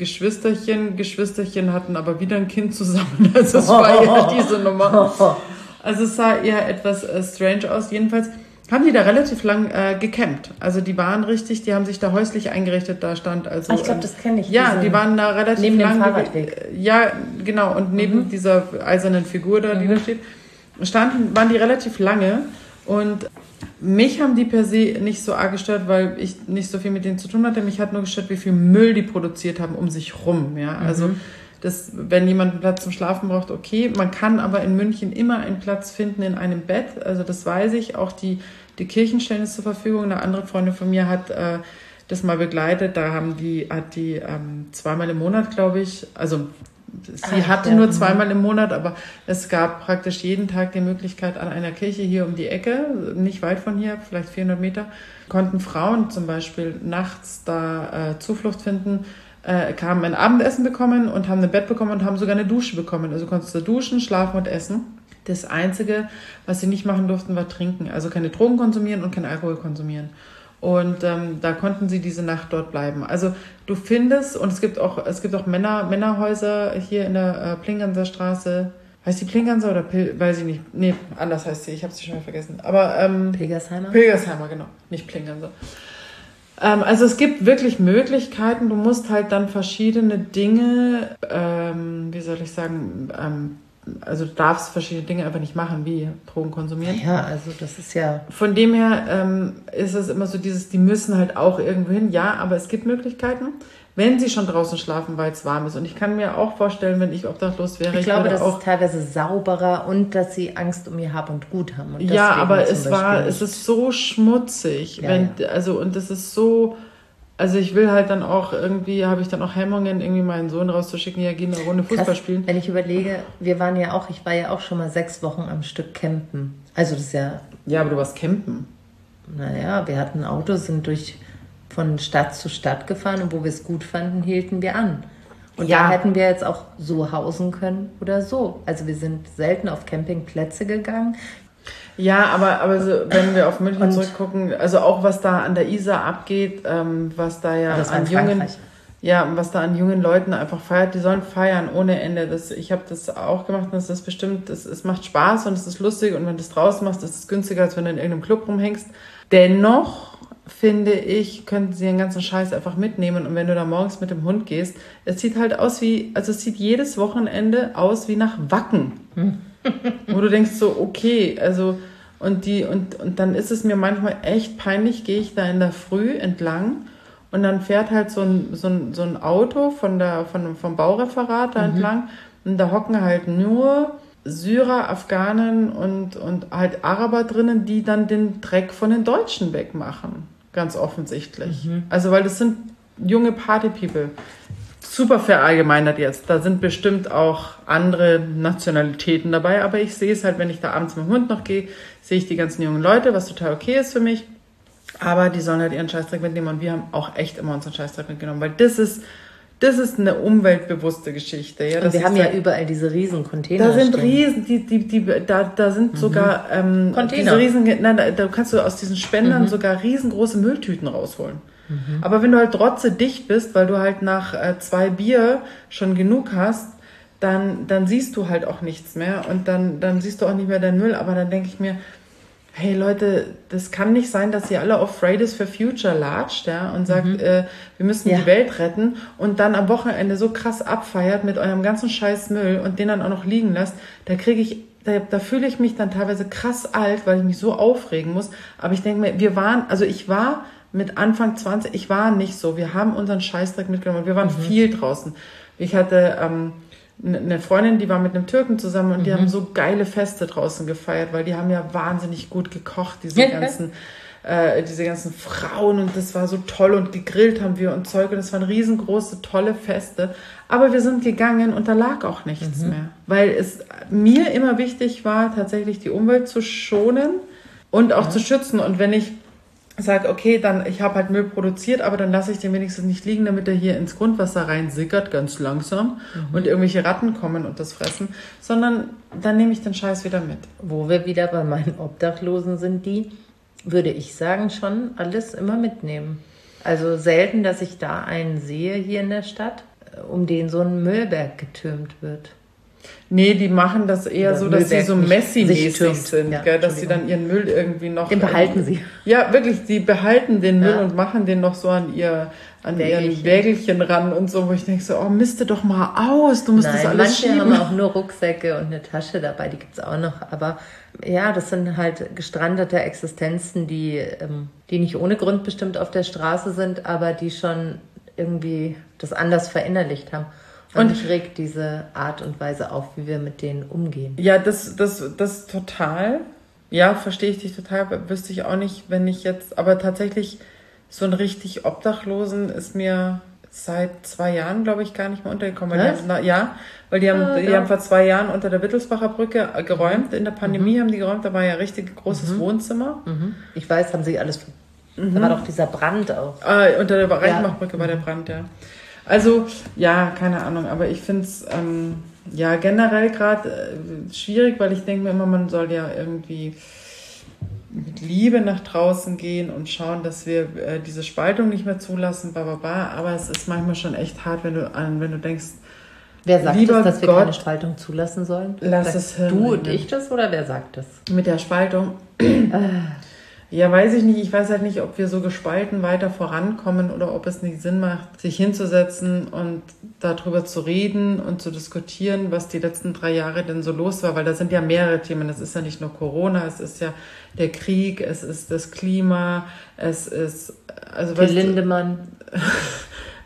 Geschwisterchen hatten aber wieder ein Kind zusammen. Also es war eher diese Nummer. Also es sah eher etwas strange aus. Jedenfalls haben die da relativ lang gecampt. Also die waren richtig, die haben sich da häuslich eingerichtet, da stand also... Ich glaube, das kenne ich. Ja, die waren da relativ neben lang... Neben dem Fahrradweg. Ja, genau. Und neben dieser eisernen Figur da, die da steht, waren die relativ lange. Und mich haben die per se nicht so arg gestört, weil ich nicht so viel mit denen zu tun hatte. Mich hat nur gestört, wie viel Müll die produziert haben um sich rum. Ja? Also wenn jemand einen Platz zum Schlafen braucht, okay. Man kann aber in München immer einen Platz finden in einem Bett. Also das weiß ich. Auch die Kirchen stellen es zur Verfügung. Eine andere Freundin von mir hat das mal begleitet. Da hat die zweimal im Monat, glaube ich, also sie hatte nur zweimal im Monat, aber es gab praktisch jeden Tag die Möglichkeit an einer Kirche hier um die Ecke, nicht weit von hier, vielleicht 400 Meter, konnten Frauen zum Beispiel nachts da Zuflucht finden, haben ein Abendessen bekommen und haben ein Bett bekommen und haben sogar eine Dusche bekommen. Also konntest du duschen, schlafen und essen. Das Einzige, was sie nicht machen durften, war trinken. Also keine Drogen konsumieren und kein Alkohol konsumieren. Und da konnten sie diese Nacht dort bleiben. Also du findest, und es gibt auch Männerhäuser hier in der Plinganser Straße. Heißt die Plinganser oder weiß ich nicht. Nee, anders heißt sie, ich habe sie schon mal vergessen. Aber Pilgersheimer? Pilgersheimer, genau, nicht Plinganser. Also es gibt wirklich Möglichkeiten. Du musst halt dann verschiedene Dinge, also du darfst verschiedene Dinge einfach nicht machen, wie Drogen konsumieren. Ja, also das ist ja... Von dem her ist es immer so die müssen halt auch irgendwo hin. Ja, aber es gibt Möglichkeiten. wenn sie schon draußen schlafen, weil es warm ist. Und ich kann mir auch vorstellen, wenn ich obdachlos wäre, ich glaube, würde das auch, ist teilweise sauberer und dass sie Angst um ihr Hab und Gut haben. Und ja, deswegen aber zum Beispiel es ist so schmutzig, Ja, wenn, ja. also, und das ist so, also ich will halt dann auch irgendwie, habe ich dann auch Hemmungen, irgendwie meinen Sohn rauszuschicken, ja, gehen eine Runde Fußball Krass, spielen. wenn ich überlege, ich war ja auch schon mal 6 Wochen am Stück campen. Also das ist ja, Ja, aber du warst campen. naja, wir hatten ein Auto, sind von Stadt zu Stadt gefahren und wo wir es gut fanden, hielten wir an. Und Ja. da hätten wir jetzt auch so hausen können oder so. Also wir sind selten auf Campingplätze gegangen. Ja, aber so, wenn wir auf München Und- zurückgucken, also auch was da an der Isar abgeht, was da ja Das war in an jungen, Frankreich. ja, was da an jungen Leuten einfach feiert, die sollen feiern ohne Ende. Ich habe das auch gemacht und es ist bestimmt, es macht Spaß und es ist lustig und wenn du es draußen machst, ist es günstiger, als wenn du in irgendeinem Club rumhängst. Dennoch finde ich, könnten sie den ganzen Scheiß einfach mitnehmen und wenn du da morgens mit dem Hund gehst, es sieht halt aus also es sieht jedes Wochenende aus wie nach Wacken. Wo du denkst so, okay, also und dann ist es mir manchmal echt peinlich, gehe ich da in der Früh entlang und dann fährt halt so ein Auto vom Baureferat da entlang und da hocken halt nur Syrer, Afghanen und halt Araber drinnen, die dann den Dreck von den Deutschen wegmachen. Ganz offensichtlich. Also weil das sind junge Party-People. Super verallgemeinert jetzt. Da sind bestimmt auch andere Nationalitäten dabei, aber ich sehe es halt, wenn ich da abends mit dem Hund noch gehe, sehe ich die ganzen jungen Leute, was total okay ist für mich. Aber die sollen halt ihren Scheißdreck mitnehmen und wir haben auch echt immer unseren Scheißdreck mitgenommen, weil das ist eine umweltbewusste Geschichte. Ja, Und wir haben ja überall diese riesen Container da sind stehen. riesen, da sind sogar Container. diese riesen, nein, da kannst du aus diesen Spendern sogar riesengroße Mülltüten rausholen. Aber wenn du halt dicht bist, weil du halt nach 2 Bier schon genug hast, dann siehst du halt auch nichts mehr und dann siehst du auch nicht mehr deinen Müll. Aber dann denke ich mir, hey Leute, das kann nicht sein, dass ihr alle auf Fridays for Future latscht, ja, und sagt, wir müssen Ja. die Welt retten und dann am Wochenende so krass abfeiert mit eurem ganzen scheiß Müll und den dann auch noch liegen lasst. Da fühle ich mich dann teilweise krass alt, weil ich mich so aufregen muss. Aber ich denke mir, ich war mit Anfang 20, ich war nicht so. Wir haben unseren Scheißdreck mitgenommen und wir waren viel draußen. Ich hatte eine Freundin, die war mit einem Türken zusammen und die haben so geile Feste draußen gefeiert, weil die haben ja wahnsinnig gut gekocht, diese ganzen Frauen und das war so toll und gegrillt haben wir und Zeug und es waren riesengroße, tolle Feste. Aber wir sind gegangen und da lag auch nichts mehr, weil es mir immer wichtig war, tatsächlich die Umwelt zu schonen und auch zu schützen. Und wenn ich sage, okay, ich habe halt Müll produziert, aber dann lasse ich den wenigstens nicht liegen, damit er hier ins Grundwasser rein sickert, ganz langsam und irgendwelche Ratten kommen und das fressen, sondern dann nehme ich den Scheiß wieder mit. Wo wir wieder bei meinen Obdachlosen sind, würde ich sagen, schon alles immer mitnehmen. Also selten, dass ich da einen sehe hier in der Stadt, um den so ein Müllberg getürmt wird. Nee, die machen das eher Oder so, dass sie so Müllberg nicht sich Messi-mäßig türmt. sind, Ja, gell, dass sie Entschuldigung. dann ihren Müll irgendwie noch... Den behalten sie. Ja, wirklich, die behalten den Müll Ja. und machen den noch so an ihren Wägelchen. Wägelchen ran und so, wo ich denke so, miste doch mal aus, du musst das Nein, alles manche schieben. haben auch nur Rucksäcke und eine Tasche dabei, die gibt's auch noch. Aber ja, das sind halt gestrandete Existenzen, die nicht ohne Grund bestimmt auf der Straße sind, aber die schon irgendwie das anders verinnerlicht haben. Und mich regt diese Art und Weise auf, wie wir mit denen umgehen. Ja, das total. Ja, verstehe ich dich total. Wüsste ich auch nicht, wenn ich jetzt, aber tatsächlich so einen richtig Obdachlosen ist mir seit 2 Jahren, glaube ich, gar nicht mehr untergekommen. Weil die haben vor 2 Jahren unter der Wittelsbacher Brücke geräumt. In der Pandemie haben die geräumt, da war ja richtig großes Wohnzimmer. Ich weiß, haben sie alles. Da war doch dieser Brand auch. Unter der Reichenbachbrücke war der Brand, ja. Also, ja, keine Ahnung, aber ich finde es generell gerade schwierig, weil ich denke mir immer, man soll ja irgendwie mit Liebe nach draußen gehen und schauen, dass wir diese Spaltung nicht mehr zulassen, aber es ist manchmal schon echt hart, wenn du denkst, Wer sagt lieber das, dass wir Gott, keine Spaltung zulassen sollen? lass Sagt es Hirn du und regeln. ich das oder wer sagt das? Mit der Spaltung. Ja, weiß ich nicht. Ich weiß halt nicht, ob wir so gespalten weiter vorankommen oder ob es nicht Sinn macht, sich hinzusetzen und darüber zu reden und zu diskutieren, was die letzten 3 Jahre denn so los war. Weil da sind ja mehrere Themen. Es ist ja nicht nur Corona, es ist ja der Krieg, es ist das Klima, es ist... Also, Till Lindemann.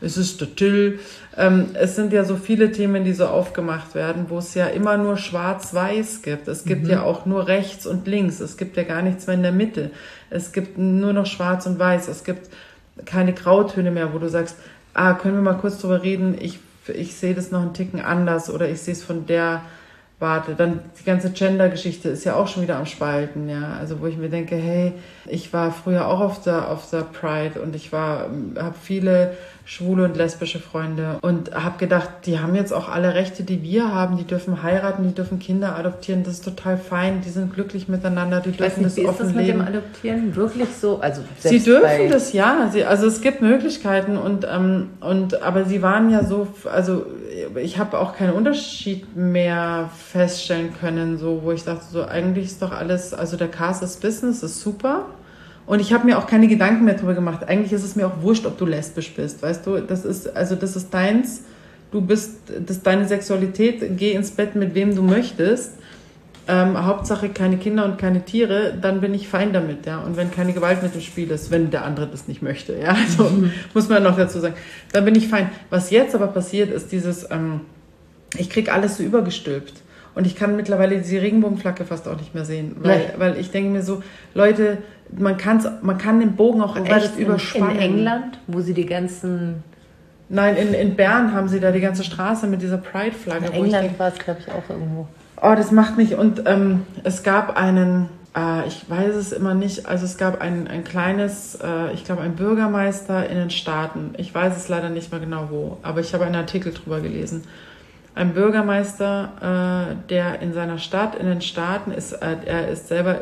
es ist der Till. Es sind ja so viele Themen, die so aufgemacht werden, wo es ja immer nur schwarz-weiß gibt. Es gibt ja auch nur rechts und links. Es gibt ja gar nichts mehr in der Mitte. Es gibt nur noch schwarz und weiß. Es gibt keine Grautöne mehr, wo du sagst, können wir mal kurz drüber reden, ich sehe das noch einen Ticken anders oder ich sehe es von der Warte. Dann die ganze Gender-Geschichte ist ja auch schon wieder am Spalten, ja. Also wo ich mir denke, hey, ich war früher auch auf der Pride und ich habe viele schwule und lesbische Freunde und habe gedacht, die haben jetzt auch alle Rechte, die wir haben. Die dürfen heiraten, die dürfen Kinder adoptieren, das ist total fein. Die sind glücklich miteinander, die dürfen das offen leben. Wie ist das mit dem Adoptieren? Wirklich so? Also sie dürfen das, ja. Also es gibt Möglichkeiten aber sie waren ja so, also ich habe auch keinen Unterschied mehr feststellen können, so wo ich dachte, so eigentlich ist doch alles, also der Cast ist Business, ist super. Und ich habe mir auch keine Gedanken mehr drüber gemacht. Eigentlich ist es mir auch wurscht, ob du lesbisch bist, weißt du? Das ist deins. Das ist deine Sexualität. Geh ins Bett mit wem du möchtest. Hauptsache keine Kinder und keine Tiere. Dann bin ich fein damit, ja. Und wenn keine Gewalt mit im Spiel ist, wenn der andere das nicht möchte, ja. Also muss man noch dazu sagen. Dann bin ich fein. Was jetzt aber passiert, ist dieses, ich krieg alles so übergestülpt. Und ich kann mittlerweile diese Regenbogenflagge fast auch nicht mehr sehen. Weil ich denke mir so, Leute, man kann den Bogen auch echt überspannen. In England, wo sie die ganzen... Nein, in Bern haben sie da die ganze Straße mit dieser Pride-Flagge. In England war es, glaube ich, auch irgendwo. Oh, das macht mich... Und es gab einen... ich weiß es immer nicht. Also es gab ein kleines... ich glaube, ein Bürgermeister in den Staaten. Ich weiß es leider nicht mehr genau wo. Aber ich habe einen Artikel drüber gelesen. Ein Bürgermeister, der in seiner Stadt, in den Staaten ist, er ist selber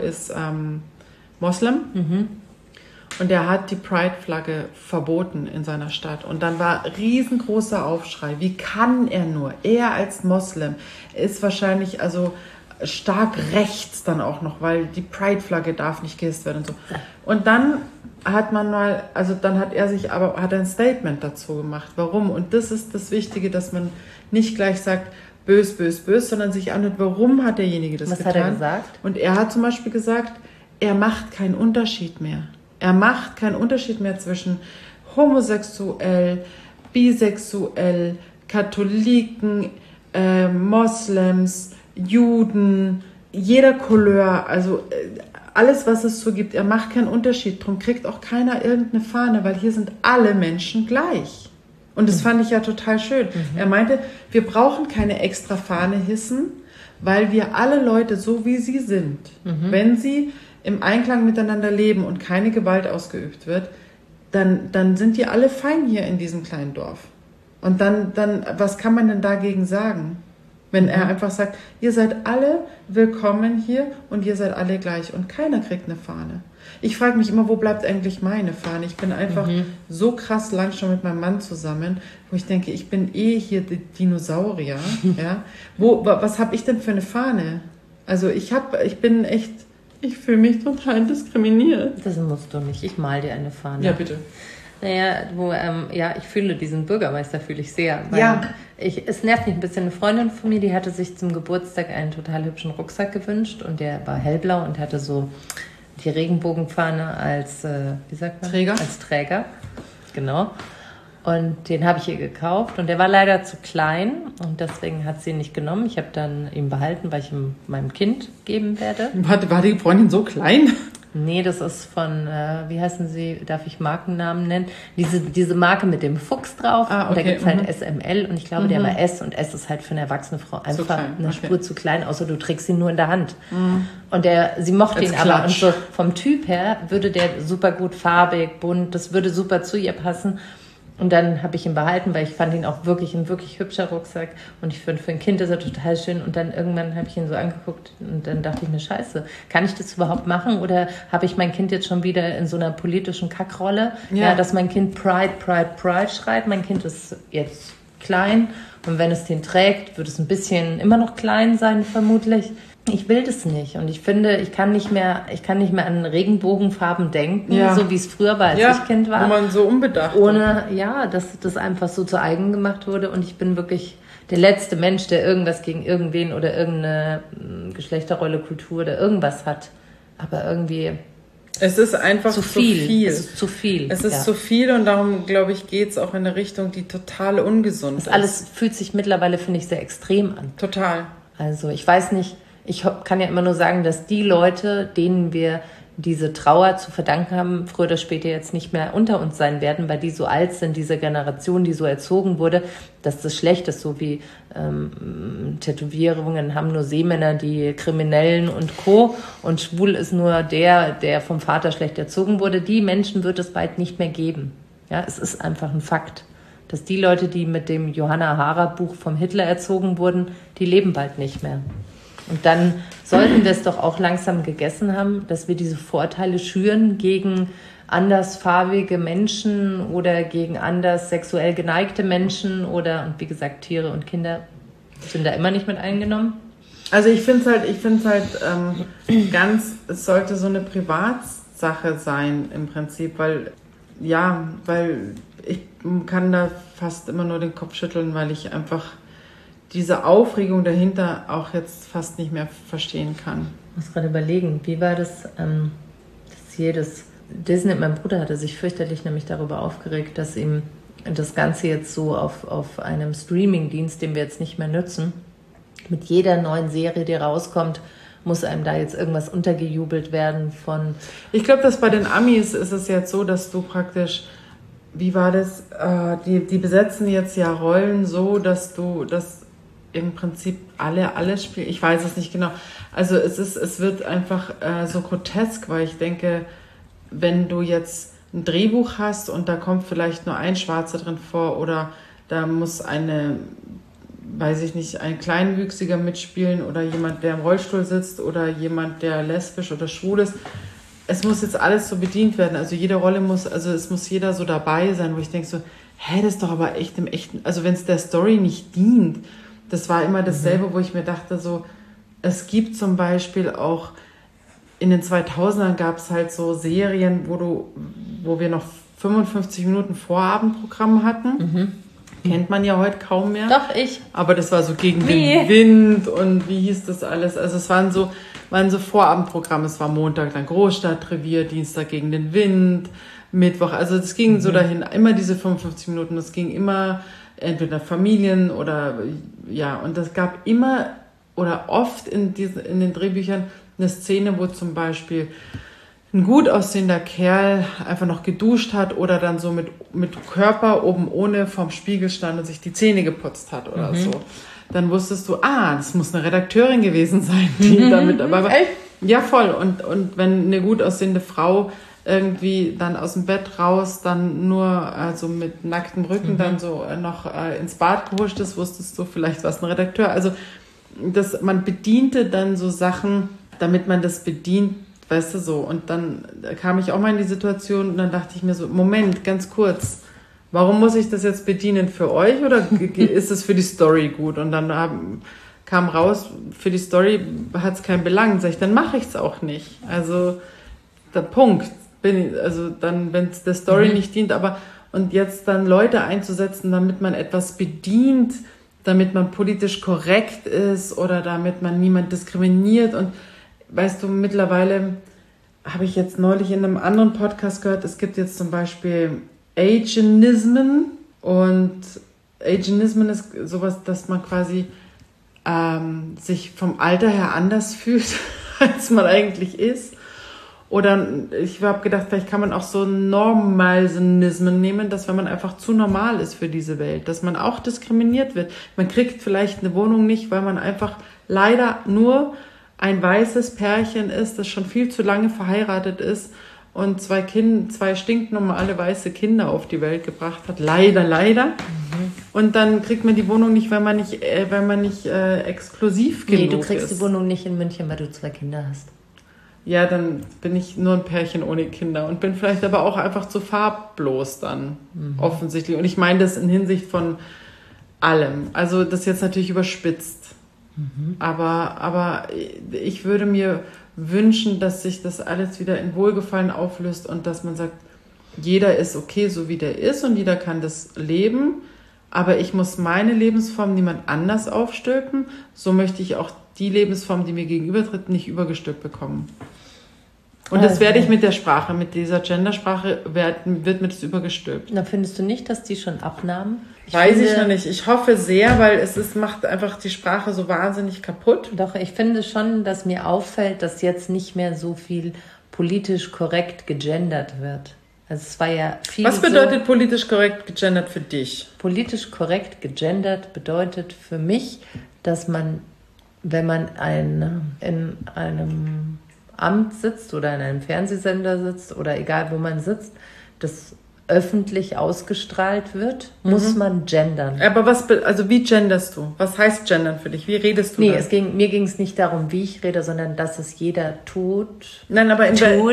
Moslem und der hat die Pride-Flagge verboten in seiner Stadt. Und dann war riesengroßer Aufschrei. Wie kann er nur? Er als Moslem ist wahrscheinlich also stark rechts dann auch noch, weil die Pride-Flagge darf nicht gehisst werden und so. Und dann hat er ein Statement dazu gemacht. Warum? Und das ist das Wichtige, dass man nicht gleich sagt, bös, bös, bös, sondern sich anhört, warum hat derjenige das getan? Was hat er gesagt? Und er hat zum Beispiel gesagt, er macht keinen Unterschied mehr. Er macht keinen Unterschied mehr zwischen homosexuell, bisexuell, Katholiken, Moslems, Juden, jeder Couleur, also alles, was es so gibt. Er macht keinen Unterschied. Darum kriegt auch keiner irgendeine Fahne, weil hier sind alle Menschen gleich. Und das fand ich ja total schön. Er meinte, wir brauchen keine extra Fahne hissen, weil wir alle Leute, so wie sie sind, wenn sie im Einklang miteinander leben und keine Gewalt ausgeübt wird, dann sind die alle fein hier in diesem kleinen Dorf. Und dann was kann man denn dagegen sagen? Wenn er einfach sagt, ihr seid alle willkommen hier und ihr seid alle gleich und keiner kriegt eine Fahne. Ich frage mich immer, wo bleibt eigentlich meine Fahne? Ich bin einfach so krass lang schon mit meinem Mann zusammen, wo ich denke, ich bin hier die Dinosaurier. Ja? Was habe ich denn für eine Fahne? Also ich fühle mich total diskriminiert. Das musst du nicht, ich mal dir eine Fahne. Ja, bitte. Naja, ich fühle diesen Bürgermeister, fühle ich sehr. Ja. Es nervt mich ein bisschen. Eine Freundin von mir, die hatte sich zum Geburtstag einen total hübschen Rucksack gewünscht und der war hellblau und hatte so die Regenbogenfahne als, wie sagt man? Träger. Als Träger, genau. Und den habe ich ihr gekauft und der war leider zu klein und deswegen hat sie ihn nicht genommen. Ich habe dann ihn behalten, weil ich ihm meinem Kind geben werde. War die Freundin so klein? Nee, das ist von, wie heißen sie, darf ich Markennamen nennen? Diese Marke mit dem Fuchs drauf. Okay. Und da gibt es halt SML und ich glaube, der war S und S ist halt für eine erwachsene Frau einfach eine Spur zu klein, außer du trägst ihn nur in der Hand. Und sie mochte ihn aber und so vom Typ her würde der super gut farbig, bunt, das würde super zu ihr passen. Und dann habe ich ihn behalten, weil ich fand ihn auch wirklich ein wirklich hübscher Rucksack. Und ich finde, für ein Kind ist er total schön. Und dann irgendwann habe ich ihn so angeguckt und dann dachte ich mir, scheiße, kann ich das überhaupt machen? Oder habe ich mein Kind jetzt schon wieder in so einer politischen Kackrolle? Ja, dass mein Kind Pride, Pride, Pride schreit. Mein Kind ist jetzt klein. Und wenn es den trägt, wird es ein bisschen immer noch klein sein, vermutlich. Ich will das nicht und ich finde, ich kann nicht mehr an Regenbogenfarben denken, so wie es früher war, als ich Kind war. Wo man so unbedacht dass das einfach so zu eigen gemacht wurde und ich bin wirklich der letzte Mensch, der irgendwas gegen irgendwen oder irgendeine Geschlechterrolle, Kultur oder irgendwas hat. Aber irgendwie Es ist einfach zu viel. Es ist zu viel. Es ist zu viel und darum, glaube ich, geht es auch in eine Richtung, die total ungesund ist. Das alles fühlt sich mittlerweile, finde ich, sehr extrem an. Total. Also ich weiß nicht, ich kann ja immer nur sagen, dass die Leute, denen wir diese Trauer zu verdanken haben, früher oder später jetzt nicht mehr unter uns sein werden, weil die so alt sind, diese Generation, die so erzogen wurde, dass das schlecht ist, so wie Tätowierungen haben nur Seemänner, die Kriminellen und Co. Und schwul ist nur der vom Vater schlecht erzogen wurde. Die Menschen wird es bald nicht mehr geben. Ja, es ist einfach ein Fakt, dass die Leute, die mit dem Johanna Hara Buch vom Hitler erzogen wurden, die leben bald nicht mehr. Und dann sollten wir es doch auch langsam gegessen haben, dass wir diese Vorurteile schüren gegen andersfarbige Menschen oder gegen anders sexuell geneigte Menschen oder, und wie gesagt, Tiere und Kinder sind da immer nicht mit eingenommen. Also ich finde es halt es sollte so eine Privatsache sein im Prinzip, weil ich kann da fast immer nur den Kopf schütteln, weil ich einfach diese Aufregung dahinter auch jetzt fast nicht mehr verstehen kann. Ich muss gerade überlegen, wie war das, dass jedes Disney, mein Bruder hatte sich fürchterlich nämlich darüber aufgeregt, dass ihm das Ganze jetzt so auf einem Streaming-Dienst, den wir jetzt nicht mehr nutzen, mit jeder neuen Serie, die rauskommt, muss einem da jetzt irgendwas untergejubelt werden von... Ich glaube, dass bei den Amis ist es jetzt so, dass du praktisch, wie war das, die besetzen jetzt ja Rollen so, dass im Prinzip alles spielen. Ich weiß es nicht genau. Also es wird einfach so grotesk, weil ich denke, wenn du jetzt ein Drehbuch hast und da kommt vielleicht nur ein Schwarzer drin vor oder da muss ein Kleinwüchsiger mitspielen oder jemand, der im Rollstuhl sitzt oder jemand, der lesbisch oder schwul ist. Es muss jetzt alles so bedient werden. Also jede Rolle es muss jeder so dabei sein, wo ich denke so, das ist doch aber echt im Echten, also wenn es der Story nicht dient. Das war immer dasselbe, wo ich mir dachte, so, es gibt zum Beispiel auch, in den 2000ern gab es halt so Serien, wo wir noch 55 Minuten Vorabendprogramm hatten. Kennt man ja heute kaum mehr. Doch, ich. Aber das war so gegen den Wind und wie hieß das alles? Also es waren so Vorabendprogramme. Es war Montag dann Großstadtrevier, Dienstag gegen den Wind, Mittwoch. Also das ging so dahin, immer diese 55 Minuten. Das ging immer entweder Familien oder und das gab immer oder oft in den Drehbüchern eine Szene, wo zum Beispiel ein gut aussehender Kerl einfach noch geduscht hat oder dann so mit Körper oben ohne vorm Spiegel stand und sich die Zähne geputzt hat oder so. Dann wusstest du, das muss eine Redakteurin gewesen sein, die damit dabei war. Echt? Ja, voll. Und wenn eine gut aussehende Frau irgendwie dann aus dem Bett raus, dann nur also mit nacktem Rücken dann so noch ins Bad gehuscht ist, wusstest du vielleicht, was ein Redakteur. Also man bediente dann so Sachen, damit man das bedient, weißt du so. Und dann kam ich auch mal in die Situation und dann dachte ich mir so, Moment, ganz kurz, warum muss ich das jetzt bedienen, für euch oder ist es für die Story gut? Und dann kam raus, für die Story hat es keinen Belang. Sag ich, dann mache ich es auch nicht. Also der Punkt. Wenn es der Story nicht dient, und jetzt dann Leute einzusetzen, damit man etwas bedient, damit man politisch korrekt ist oder damit man niemand diskriminiert. Und weißt du, mittlerweile habe ich jetzt neulich in einem anderen Podcast gehört, es gibt jetzt zum Beispiel Ageismen und Ageismen ist sowas, dass man quasi sich vom Alter her anders fühlt, als man eigentlich ist. Oder ich habe gedacht, vielleicht kann man auch so Normalismen nehmen, dass wenn man einfach zu normal ist für diese Welt, dass man auch diskriminiert wird. Man kriegt vielleicht eine Wohnung nicht, weil man einfach leider nur ein weißes Pärchen ist, das schon viel zu lange verheiratet ist und zwei stinknormale weiße Kinder auf die Welt gebracht hat. Leider. Und dann kriegt man die Wohnung nicht, weil man nicht exklusiv genug ist. Nee, du kriegst die Wohnung nicht in München, weil du 2 Kinder hast. Ja, dann bin ich nur ein Pärchen ohne Kinder und bin vielleicht aber auch einfach zu farblos dann, offensichtlich. Und ich meine das in Hinsicht von allem. Also das ist jetzt natürlich überspitzt. Aber ich würde mir wünschen, dass sich das alles wieder in Wohlgefallen auflöst und dass man sagt, jeder ist okay, so wie der ist und jeder kann das leben, aber ich muss meine Lebensform niemand anders aufstülpen. So möchte ich auch die Lebensform, die mir gegenübertritt, nicht übergestülpt bekommen. Und das werde ich mit der Sprache, mit dieser Gendersprache, wird mir das übergestülpt. Na, findest du nicht, dass die schon abnahmen? Weiß ich noch nicht. Ich hoffe sehr, weil macht einfach die Sprache so wahnsinnig kaputt. Doch, ich finde schon, dass mir auffällt, dass jetzt nicht mehr so viel politisch korrekt gegendert wird. Also es war ja viel. Was bedeutet politisch korrekt gegendert für dich? Politisch korrekt gegendert bedeutet für mich, dass man, wenn man in einem Amt sitzt oder in einem Fernsehsender sitzt oder egal wo man sitzt, das öffentlich ausgestrahlt wird, muss man gendern. Aber wie genderst du? Was heißt gendern für dich? Wie redest du das? Mir ging es nicht darum, wie ich rede, sondern dass es jeder tut. Nein, aber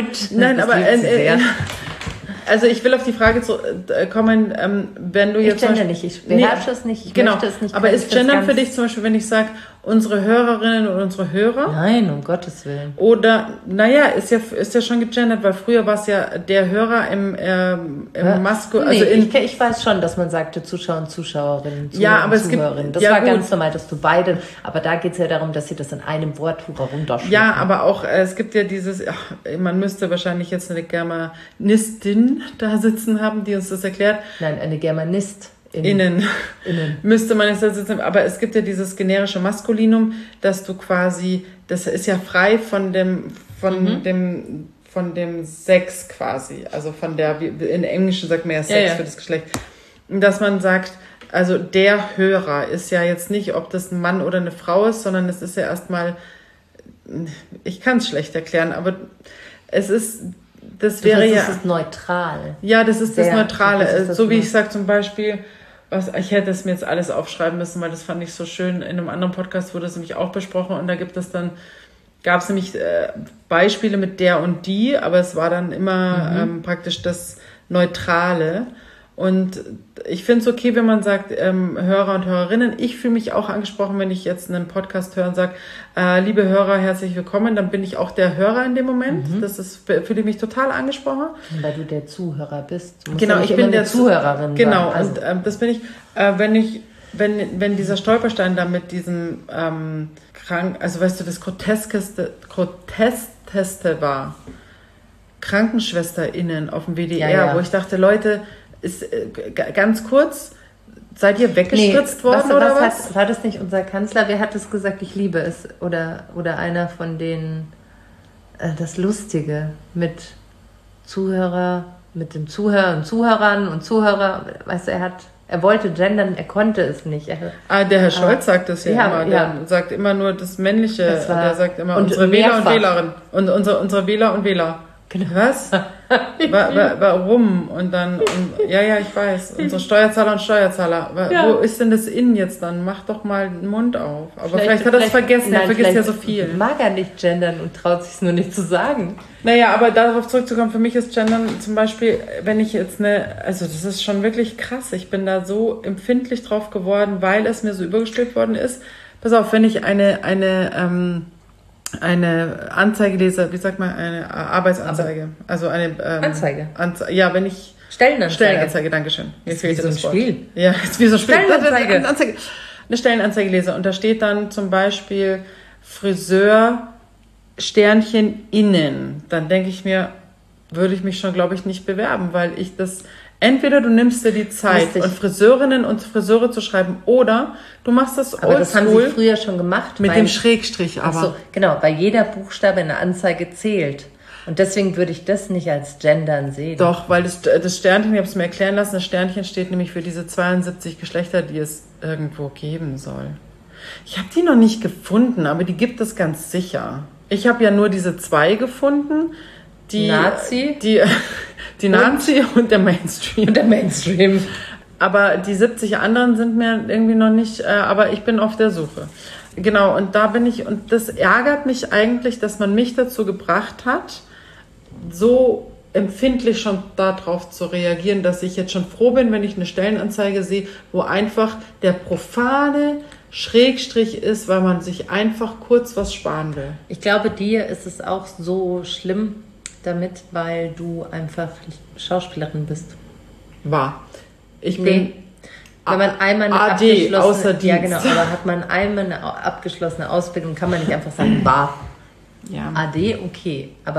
also ich will auf die Frage kommen, wenn du jetzt... Ich gender nicht, ich beherrsche es nicht, ich möchte es nicht. Aber ist gendern für dich zum Beispiel, wenn ich sage, unsere Hörerinnen und unsere Hörer? Nein, um Gottes Willen. Oder, ist ja schon gegendert, weil früher war es ja der Hörer im Maskulinum. Also ich weiß schon, dass man sagte Zuschauer und Zuschauerinnen, Zuhörer und Zuhörerinnen. Das war ganz normal, dass du beide, aber da geht es ja darum, dass sie das in einem Wort runterschreiben. Ja, aber auch, es gibt ja man müsste wahrscheinlich jetzt eine Germanistin da sitzen haben, die uns das erklärt. Nein, eine Germanist. Innen. Müsste man es da sitzen. Aber es gibt ja dieses generische Maskulinum, dass du quasi, das ist ja frei von dem Sex quasi. Also in Englischen sagt man ja Sex für das Geschlecht. Dass man sagt, also der Hörer ist ja jetzt nicht, ob das ein Mann oder eine Frau ist, sondern es ist ja erstmal, ich kann es schlecht erklären, aber es ist, das wäre ja... Das ist neutral. Ja, das ist das Neutrale. So wie ich sage zum Beispiel, ich hätte es mir jetzt alles aufschreiben müssen, weil das fand ich so schön. In einem anderen Podcast wurde es nämlich auch besprochen und da gab es nämlich Beispiele mit der und die, aber es war dann immer praktisch das Neutrale. Und ich finde es okay, wenn man sagt, Hörer und Hörerinnen. Ich fühle mich auch angesprochen, wenn ich jetzt einen Podcast höre und sage, liebe Hörer, herzlich willkommen. Dann bin ich auch der Hörer in dem Moment. Fühle ich mich total angesprochen. Weil du der Zuhörer bist. Genau, ich bin der Zuhörerin. Genau, also. Und das bin ich. Wenn dieser Stolperstein da mit diesem also weißt du, das Groteskeste war, KrankenschwesterInnen auf dem WDR, wo ich dachte, Leute, ist ganz kurz, seid ihr weggespritzt worden oder was? War das nicht unser Kanzler? Wer hat es gesagt, ich liebe es? Oder einer von denen, das Lustige mit den Zuhörern und Zuhörern und Zuhörer, weißt du, er wollte gendern, er konnte es nicht. Der Herr Scholz sagt das ja immer. Der sagt immer nur das Männliche. Der sagt immer unsere Wähler und Wählerinnen. Und unsere Wähler und Wähler. Genau. Was? Warum? Und dann, ich weiß. Unsere Steuerzahler und Steuerzahler. Wo ist denn das Innen jetzt dann? Mach doch mal den Mund auf. Aber vielleicht hat er es vergessen. Er vergisst ja so viel. Mag er nicht gendern und traut sich es nur nicht zu sagen. Naja, aber darauf zurückzukommen, für mich ist Gendern zum Beispiel, wenn ich jetzt also das ist schon wirklich krass. Ich bin da so empfindlich drauf geworden, weil es mir so übergestülpt worden ist. Pass auf, wenn ich eine Anzeige lese, wie sagt man, eine Arbeitsanzeige. Also eine Anzeige. Wenn ich Stellenanzeige, Dankeschön. Jetzt wie so ein Spiel. Ja, jetzt wie so ein Spiel. Stellenanzeige. Eine Stellenanzeige lese und da steht dann zum Beispiel Friseur Sternchen innen. Dann denke ich mir, würde ich mich schon, glaube ich, nicht bewerben, weil ich das... Entweder du nimmst dir die Zeit und Friseurinnen und Friseure zu schreiben oder du machst das oldschool. Aber das haben sie früher schon gemacht. Mit dem Schrägstrich aber. Ach so, genau, weil jeder Buchstabe in der Anzeige zählt. Und deswegen würde ich das nicht als Gendern sehen. Doch, weil das Sternchen, ich habe es mir erklären lassen, das Sternchen steht nämlich für diese 72 Geschlechter, die es irgendwo geben soll. Ich habe die noch nicht gefunden, aber die gibt es ganz sicher. Ich habe ja nur diese 2 gefunden. Die Nazi und der Mainstream. Und der Mainstream. Aber die 70 anderen sind mir irgendwie noch nicht, aber ich bin auf der Suche. Genau, und da bin ich, und das ärgert mich eigentlich, dass man mich dazu gebracht hat, so empfindlich schon darauf zu reagieren, dass ich jetzt schon froh bin, wenn ich eine Stellenanzeige sehe, wo einfach der profane Schrägstrich ist, weil man sich einfach kurz was sparen will. Ich glaube, dir ist es auch so schlimm damit, weil du einfach Schauspielerin bist. War. Ich bin... Wenn man einmal eine AD, außer Dienst. Ja, genau, aber hat man einmal eine abgeschlossene Ausbildung, kann man nicht einfach sagen, war. Ja. AD, okay, aber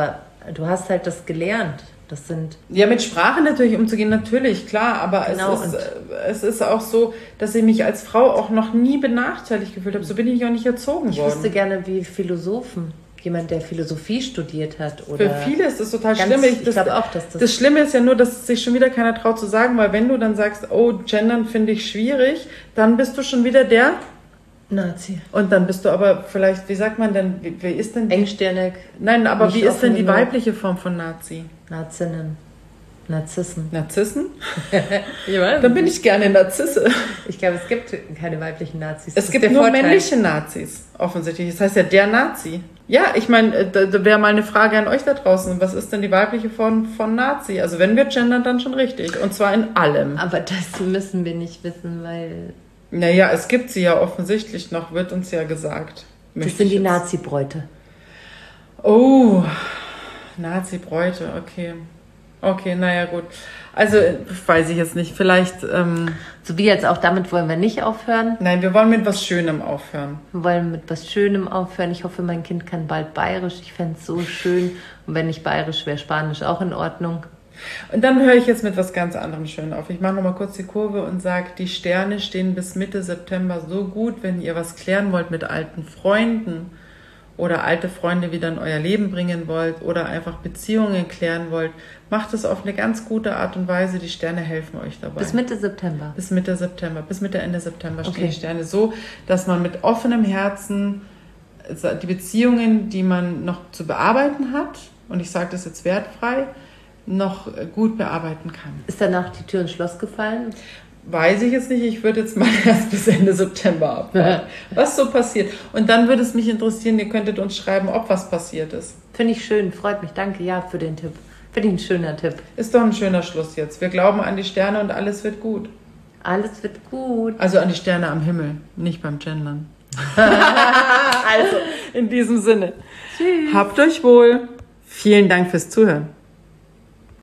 du hast halt das gelernt. Das sind... Ja, mit Sprache natürlich umzugehen, natürlich, klar, aber Genau, es ist auch so, dass ich mich als Frau auch noch nie benachteiligt gefühlt habe. So bin ich auch nicht erzogen Ich worden. wüsste gerne, wie Philosophen, jemand, der Philosophie studiert hat. Oder Für viele ist das total schlimm. ich glaube auch, dass das Schlimme ist ja nur, dass sich schon wieder keiner traut zu sagen, weil wenn du dann sagst, oh, Gendern finde ich schwierig, dann bist du schon wieder der Nazi. Und dann bist du aber vielleicht, wie sagt man denn, wie ist denn... Engstirnig. Nein, aber nicht wie ist denn die offen genug. weibliche Form von Nazi? Nazinnen. Narzissen. Narzissen? Ich weiß Dann bin ich gerne Narzisse. Ich glaube, es gibt keine weiblichen Nazis. Es Das gibt ist der nur Vorteil. männliche Nazis, offensichtlich. Das heißt ja der Nazi. Ja, ich meine, da wäre mal eine Frage an euch da draußen. Was ist denn die weibliche Form von Nazi? Also wenn wir gendern, dann schon richtig. Und zwar in allem. Aber das müssen wir nicht wissen, weil... Naja, es gibt sie ja offensichtlich noch, wird uns ja gesagt. Das sind die Nazi-Bräute. Oh, Nazi-Bräute, okay. Okay, naja, gut. Also, weiß ich jetzt nicht. Vielleicht... So wie jetzt auch, damit wollen wir nicht aufhören. Nein, wir wollen mit was Schönem aufhören. Wir wollen mit was Schönem aufhören. Ich hoffe, mein Kind kann bald Bayerisch. Ich fände es so schön. Und wenn nicht Bayerisch, wäre Spanisch auch in Ordnung. Und dann höre ich jetzt mit was ganz anderem schön auf. Ich mache nochmal kurz die Kurve und sage, die Sterne stehen bis Mitte September so gut, wenn ihr was klären wollt mit alten Freunden oder alte Freunde wieder in euer Leben bringen wollt oder einfach Beziehungen klären wollt. Macht es auf eine ganz gute Art und Weise. Die Sterne helfen euch dabei. Bis Mitte September. Bis Mitte September, bis Mitte, Ende September stehen Okay. die Sterne so, dass man mit offenem Herzen die Beziehungen, die man noch zu bearbeiten hat, und ich sage das jetzt wertfrei, noch gut bearbeiten kann. Ist danach die Tür ins Schloss gefallen? Weiß ich jetzt nicht, ich würde jetzt mal erst bis Ende September abwarten, was so passiert. Und dann würde es mich interessieren, ihr könntet uns schreiben, ob was passiert ist. Finde ich schön, freut mich. Danke, ja, für den Tipp. Finde ich ein schöner Tipp. Ist doch ein schöner Schluss jetzt. Wir glauben an die Sterne und alles wird gut. Alles wird gut. Also an die Sterne am Himmel, nicht beim Gendern. Also, in diesem Sinne. Tschüss. Habt euch wohl. Vielen Dank fürs Zuhören.